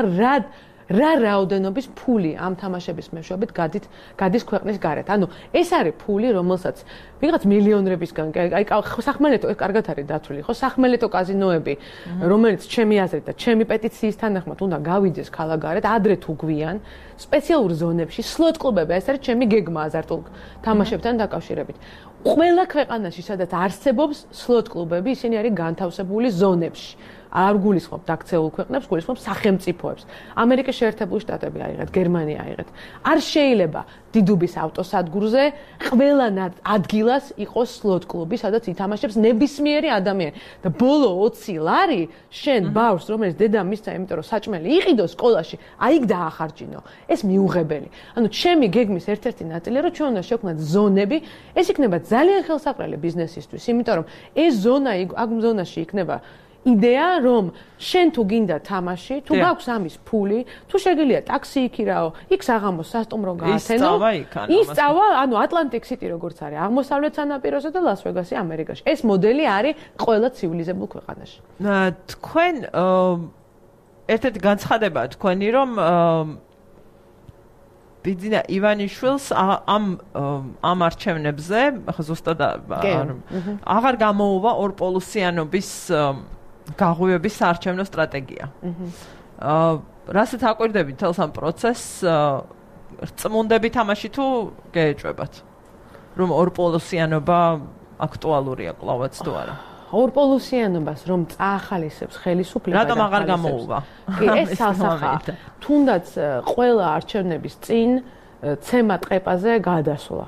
რა რაოდენობის ფული ამ თამაშების მეშვეობით გადის ქვეყნის გარეთ. ანუ ეს არის ფული, რომელსაც ვიღაც მილიონებისგან, აი სახმელეთო ეს კარგად არის დათვლილი, ხო, სახმელეთო კაზინოები, რომელიც ჩემი აზრით და ჩემი პეტიციის თანახმად უნდა გავიდეს ქალაქგარეთ, ადრე თუ გვიან, სპეციალურ ზონებში, სლოტ კლუბები, ეს არის ჩემი გეგმა აზარტულ თამაშებთან დაკავშირებით. ყველა ქვეყანაში, სადაც არსებობს სლოტ კლუბები, ისინი არის განთავსებული ზონებში. არ გულისხმობ დაქცეულ ქვეყნებს, გულისხმობ სახელმწიფოებს. ამერიკის შეერთებული შტატები აიღეთ, გერმანია აიღეთ. არ შეიძლება დიდუბის ავტოსადგურზე ყველა ადგილას იყოს სლოტ კლუბი, სადაც ითამაშებს ნებისმიერი ადამიანი. და ბოლო 20 ლარი შენ ბავშვს, რომელიც დედამ მისცა, იმიტომ რომ საჭმელი იყიდოს სკოლაში, აი იქ დაახარჯინო. ეს მიუღებელი. ანუ ჩემი გეგმის ერთ-ერთი ნაწილია, რომ ჩვენ უნდა შევქმნათ ზონები, ეს იქნება ძალიან ხელსაყრელი ბიზნესისთვის, იმიტომ რომ ეს ზონა აქ ზონაში იქნება იდეა რომ შენ თუ გინდა თამაში, თუ გაქვს ამის ფული, თუ შეგიძლია ტაქსი იქირაო, იქ საღამოს სასტუმრო გაათენო. ისწავა, ანუ ატლანტიკ სიტი როგორც არის, აღმოსავლეთ სანაპიროზე და ლას ვეგასი ამერიკაში. ეს მოდელი არის ყველა ცივილიზებულ ქვეყანაში.
თქვენ ერთ-ერთი განცხადებაა თქვენი, რომ ბიძინა ივანიშვილს ამ არჩევნებზე, ახლა ზუსტად აღარ გამოუვა ორპოლუსიანობის გაღვივების საარჩევნო სტრატეგია. რასაც აკვირდებით თელს ამ პროცესს, რწმუნდები თამაში თუ გეეჭვებათ? რომ ორპოლუსიანობა აქტუალურია კლავაც თუ არა?
ორპოლუსიანობას რომ წაახალისებს ხელისუფლება
რატომ აღარ გამოუვა?
კი, ეს სასახაა. თუნდაც ყველა არჩევნების წინ ცემა ტყეპაზე გადასვლა.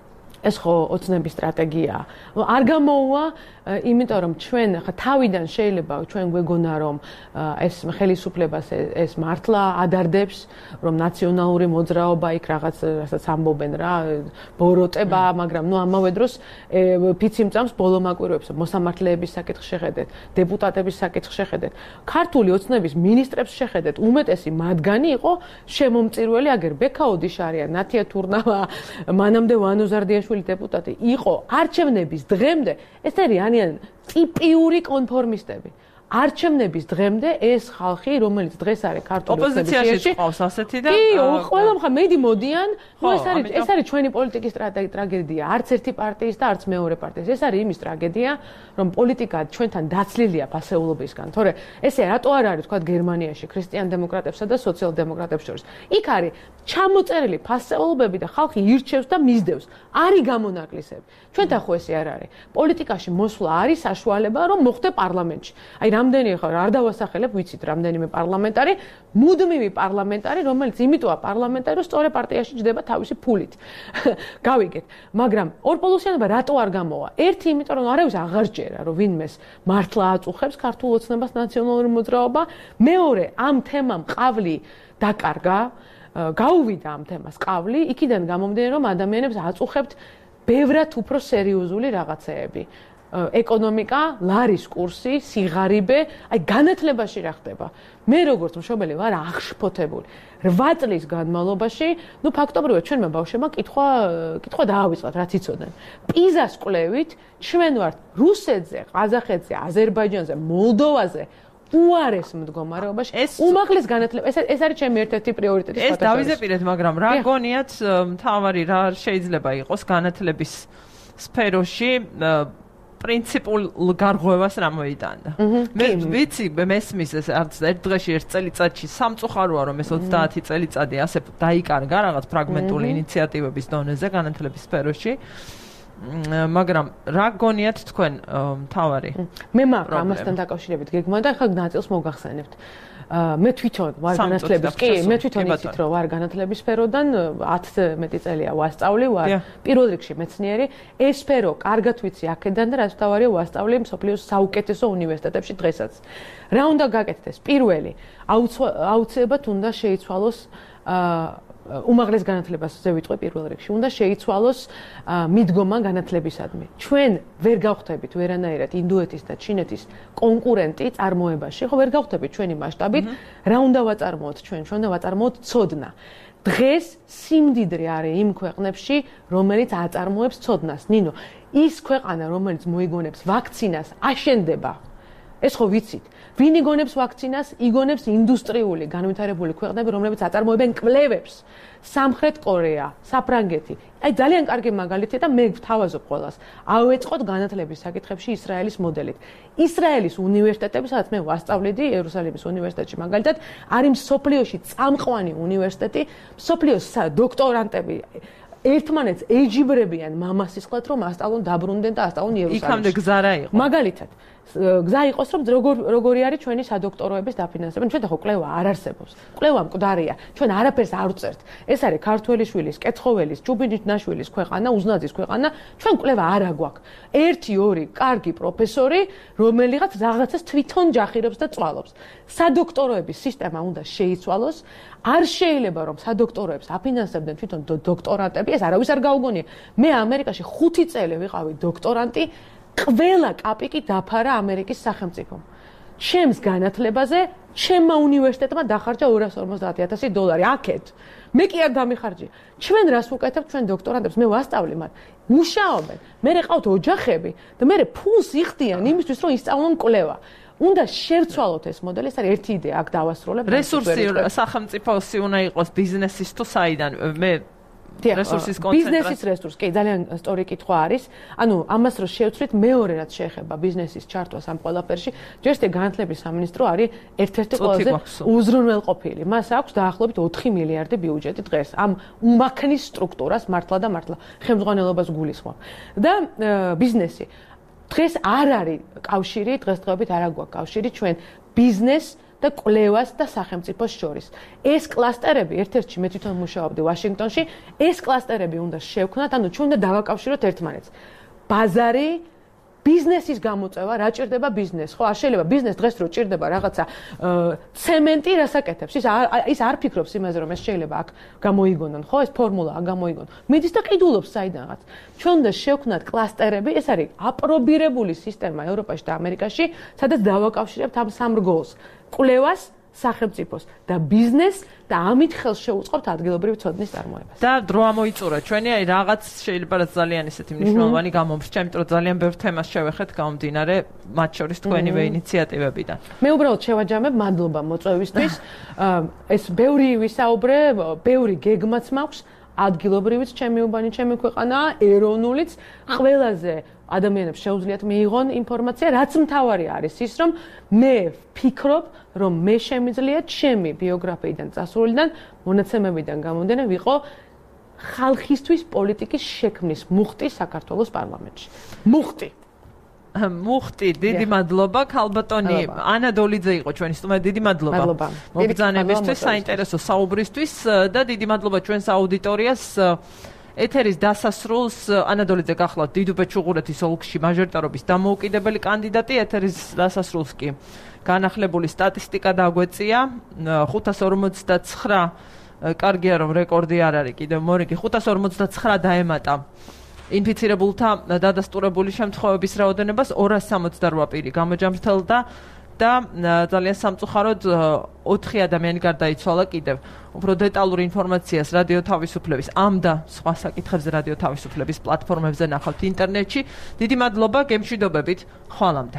ეს ხო ოცნების სტრატეგიაა. არ გამოუვა, იმიტომ რომ ჩვენ ხა თავიდან შეიძლება ჩვენ გვეგონა რომ ეს ხელისუფლებას ეს მართლა ადარდებს, რომ ნაციონალური მოძრაობა იქ რასაც ამბობენ რა, ბოროტება, მაგრამ ნუ ამავე დროს ფიციმწამს ბოლომაკვირვებს, მოსამართლეების საკითხს შეხედეთ, დეპუტატების საკითხს შეხედეთ, ქართული ოცნების მინისტრებს შეხედეთ, უმეტესი მათგანი იყო შემომწირველი, აგერ ბექაოდიშარია, ნათია თურნავა, მანამდე ვანოზარდიაშვილი დეპუტატი იყო არჩევნების დღემდე, ეს არიან ტიპიური კონფორმისტები. არჩევნების დღემდე ეს ხალხი, რომელიც დღეს არის ქართული
ოპოზიციაში ყავს ასეთი და
კი, ყველა მხა მედი მოდიან, ნუ ეს არის ჩვენი პოლიტიკის ტრაგედია, არც ერთი პარტიის და არც მეორე პარტიის. ეს არის იმის ტრაგედია, რომ პოლიტიკა ჩვენთან დაცლილია ფასეულობისგან. თორე ესე რატო არ არის თქვა გერმანიაში ქრისტიან დემოკრატებსა და სოციალ-დემოკრატებს შორის? იქ არის ჩამოწერილი ფასეულობები და ხალხი ირჩევს და მისდევს. არის გამონაკლისები. ჩვენთან ხო ესე არ არის. პოლიტიკაში მოსვლა არის საშუალება, რომ მოხდე პარლამენტში. აი რამდენი ხარ არ დავასახელებ, ვიცით რამდენიმე პარლამენტარი, მუდმივი პარლამენტარი, რომელიც იმიტოა პარლამენტარი, რომ სწორე პარტიაში ჯდება თავისი ფულით. გავიგეთ, მაგრამ ორპოლუსიანობა რატო არ გამოვა? ერთი, იმიტომ რომ არავის აღარ ჯერა, რომ ვინმეს მართლა აწუხებს ქართულ ოცნებას ნაციონალური მოძრაობა, მეორე, ამ თემამ ყავლი დაკარგა, გაუვიდა ამ თემას ყავლი, იქიდან გამომდინარე, რომ ადამიანებს აწუხებთ ბევრად უფრო სერიოზული რაღაცეები. ეკონომიკა, ლარის კურსი, სიღარიბე, აი განათლებაში რა ხდება. მე როგორც მშობელი ვარ აღშფოთებული. 8 წლის განმავლობაში, ნუ ფაქტობრივად ჩვენმა ბავშვებმა კითხვა დაავიწყათ, რაც იცოდნენ. პიზას კვლევით ჩვენ ვართ რუსეთზე, ყაზახეთზე, აზერბაიჯანზე, მოლდოვაზე უარეს მდგომარეობაში. უმაღლეს განათლება, ეს არის ჩემი ერთ-ერთი პრიორიტეტი.
ეს დავიზეპირეთ, მაგრამ რა გონიათ მთავარი რა შეიძლება იყოს განათლების სფეროში პრინციპულ გარღვევას რა მოიტანდა. მე ვიცი, მესმის ეს არც ერთ დღეში ერთ წელიწადში სამწუხაროა რომ ეს 30 წელიწადი ასე დაიკარგა რაღაც ფრაგმენტული ინიციატივების დონეზე განათლების სფეროში. მაგრამ რა გონიათ თქვენ მთავარი?
მე მაქვს ამასთან დაკავშირებით გეგმა და ხა ნაწილს მოგახსენებთ. მე თვითონ ვარ განათლების, კი, მე თვითონ იცით რომ ვარ განათლების სფეროდან 10 მეტი წელია ვასწავლი, ვარ პირველ რიგში მეცნიერი, ეს სფერო კარგად ვიცი აქედან და რაც თავარია ვასწავლი მსოფლიოს საუკეთესო უნივერსიტეტებში დღესაც. რა უნდა გაკეთდეს? პირველი, აუცილებლად უნდა შეიცვალოს უმაღლეს განათლებაზე ვიტყვი პირველ რიგში. უნდა შეიცვალოს მიდგომა განათლებისადმი. ჩვენ ვერ გავხდებით ვერანაირად ინდოეთის და ჩინეთის კონკურენტი წარმოებაში, ხო ვერ გავხდებით ჩვენი მასშტაბით. რა უნდა ვაწარმოოთ ჩვენ? ჩვენ უნდა ვაწარმოოთ ცოდნა. დღეს სიმდიდრე არის იმ ქვეყნებში, რომელიც აწარმოებს ცოდნას. ნინო, ის ქვეყანა, რომელიც მოიგონებს ვაქცინას, აშენდება. ეს ხო ვიცით. ვინ იგონებს ვაქცინას? იგონებს ინდუსტრიული განვითარებული ქვეყნები, რომლებიც აწარმოებენ კვლევებს. სამხრეთ კორეა, საფრანგეთი. აი ძალიან კარგი მაგალითია და მე ვთავაზობ ყველას. ავეწყოთ განათლების საკითხებში ისრაელის მოდელით. ისრაელის უნივერსიტეტები, სადაც მე ვასწავლედი იერუსალიმის უნივერსიტეტში მაგალითად, არის მსოფლიოში წამყვანი უნივერსიტეტი, მსოფლიოს დოქტორანტები ერთმანეთს ეჯიბრებიან მამასისხლად, რომ ასწავლონ დაბრუნდნენ და ასწავლონ იერუსალიმში.
იქამდე გზა რა იყო?
მაგალითად გზა იყოს, რომ როგორი არის ჩვენი სადოქტოროების დაფინანსება. ჩვენ ხო კვლევა არ არსებობს. კვლევა მკვდარია. ჩვენ არაფერს არ ვწერთ. ეს არის ქართველიშვილის, კეცხოველის, ჩუბინაშვილის ქვეყანა, უზნაძის ქვეყანა. ჩვენ კვლევა არ აგვაქვს. 1-2 კარგი პროფესორი, რომელიღაც რაღაცას თვითონ ჯახირებს და წვალობს. სადოქტოროების სისტემა უნდა შეიცვალოს. არ შეიძლება რომ სადოქტოროებს აფინანსებდნენ თვითონ დოქტორანტები, ეს არავის არ გაუგონია. მე ამერიკაში 5 წელი ვიყავი დოქტორანტი. ყველა კაპიკი დაფარა ამერიკის სახელმწიფომ. ჩემს განათლებაზე ჩემმა უნივერსიტეტმა დახარჯა $250,000 აქეთ. მე კი არ დამიხარჯია. ჩვენ რას ვუკეთებთ ჩვენ დოქტორანტებს? მე ვასწავლი მათ. მუშაობენ. მე ყავთ ოჯახები და მე ფულს იხდიან იმისთვის რომ ისწავლონ კვლევა. უნდა შევცვალოთ ეს მოდელი, ეს არის ერთი იდეა, აქ დავასრულებ.
რესურსი სახელმწიფოსი უნდა იყოს ბიზნესის თუ საიდან? მე რესურსის კონცენტრაცია.
ბიზნესის რესურსი, კი, ძალიან სწორი კითხვა არის. ანუ ამას რო შევცვლით, მეორე რაც შეეხება ბიზნესის ჩართვას ამ ყველაფერში, ჯერჯერობით განათლების სამინისტრო არის ერთ-ერთი ყველაზე უზრუნველყოფილი. მას აქვს დაახლოებით 4 მილიარდი ბიუჯეტი დღეს. ამ უმაქნის სტრუქტურას მართლა და მართლა ხელმძღვანელობას გულისხმობ. და ბიზნესი დღეს არ არის კავშირი, დღესდღეობით არ აქვს კავშირი ჩვენ ბიზნეს და კვლევას და სახელმწიფოს შორის. ეს კლასტერები ერთ-ერთში მე თვითონ მუშაობდი ვაშინგტონში, ეს კლასტერები უნდა შევქმნათ, ანუ ჩვენ უნდა დავაკავშიროთ ერთმანეთს. ბაზარი ბიზნესის გამოწევა, რა ჭირდება ბიზნეს, ხო? არ შეიძლება ბიზნეს დღეს რო ჭირდება რაღაცა ცემენტი, რასაკეთებს? ის არ ფიქრობს იმაზე, რომ ეს შეიძლება აქ გამოიგონონ, ხო? ეს ფორმულა არ გამოიგონონ. მიდის და ყიდულობს საიდანღაც. ჩვენ უნდა შევქმნათ კლასტერები, ეს არის აპრობირებული სისტემა ევროპაში და ამერიკაში, სადაც დავაკავშირებთ ამ სამ რგოლს. კვლევას, სახელმწიფოს და ბიზნესს და ამით ხელს შეუწყობთ ადგილობრივი ცოდნის წარმოებას.
და დრო ამოიწურა ჩვენი, აი რაღაც შეიძლება რაც ძალიან ისეთი მნიშვნელოვანი გამომრჩა, იმიტომ რომ ძალიან ბევრ თემას შევეხეთ გამომდინარე, მათ შორის თქვენივე ინიციატივებიდან.
მე უბრალოდ შევაჯამებ, მადლობა მოწვევისთვის. ეს ბევრი ვისაუბრე, ბევრი გეგმაც მაქვს, ადგილობრივიც ჩემი უბანი, ჩემი ქვეყანაა, ეროვნულიც, ყველაზე ადამიანებს შეუძლიათ მიიღონ ინფორმაცია, რაც მთავარი არის ის, რომ მე ვფიქრობ, რომ მე შემიძლია ჩემი ბიოგრაფიიდან წასულიდან, მონაცემებიდან გამომდინე ვიყო ხალხისთვის პოლიტიკის შექმნის მუხტი საქართველოს პარლამენტში.
მუხტი, დიდი მადლობა, ქალბატონი ანა დოლიძე იყო ჩვენი სტუმარი, დიდი მადლობა. მობრძანებისთვის, საინტერესო საუბრისთვის და დიდი მადლობა ჩვენს აუდიტორიას. ეთერის დასასრულს ანა დოლიძე გახლავთ დიდუბეთ-ჩუღურეთის ოლქში მაჟორიტარობის დამოუკიდებელი კანდიდატი, ეთერის დასასრულს კი განახლებული სტატისტიკა დაგვეწია 559 კარგია რომ რეკორდი არ არის კიდევ მორიგი 559 დაემატა ინფიცირებულთა დადასტურებული შემთხვევების რაოდენობას 268 პირი გამოჯამრთელდა და ძალიან სამწუხაროდ 4 ადამიანი გარდაიცვალა კიდევ. უფრო დეტალური ინფორმაციას რადიო თავისუფლების ამ და სხვა საკითხებზე რადიო თავისუფლების პლატფორმებზე ნახავთ ინტერნეტში. დიდი მადლობა, გემშვიდობებით, ხვალამდე.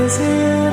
was here.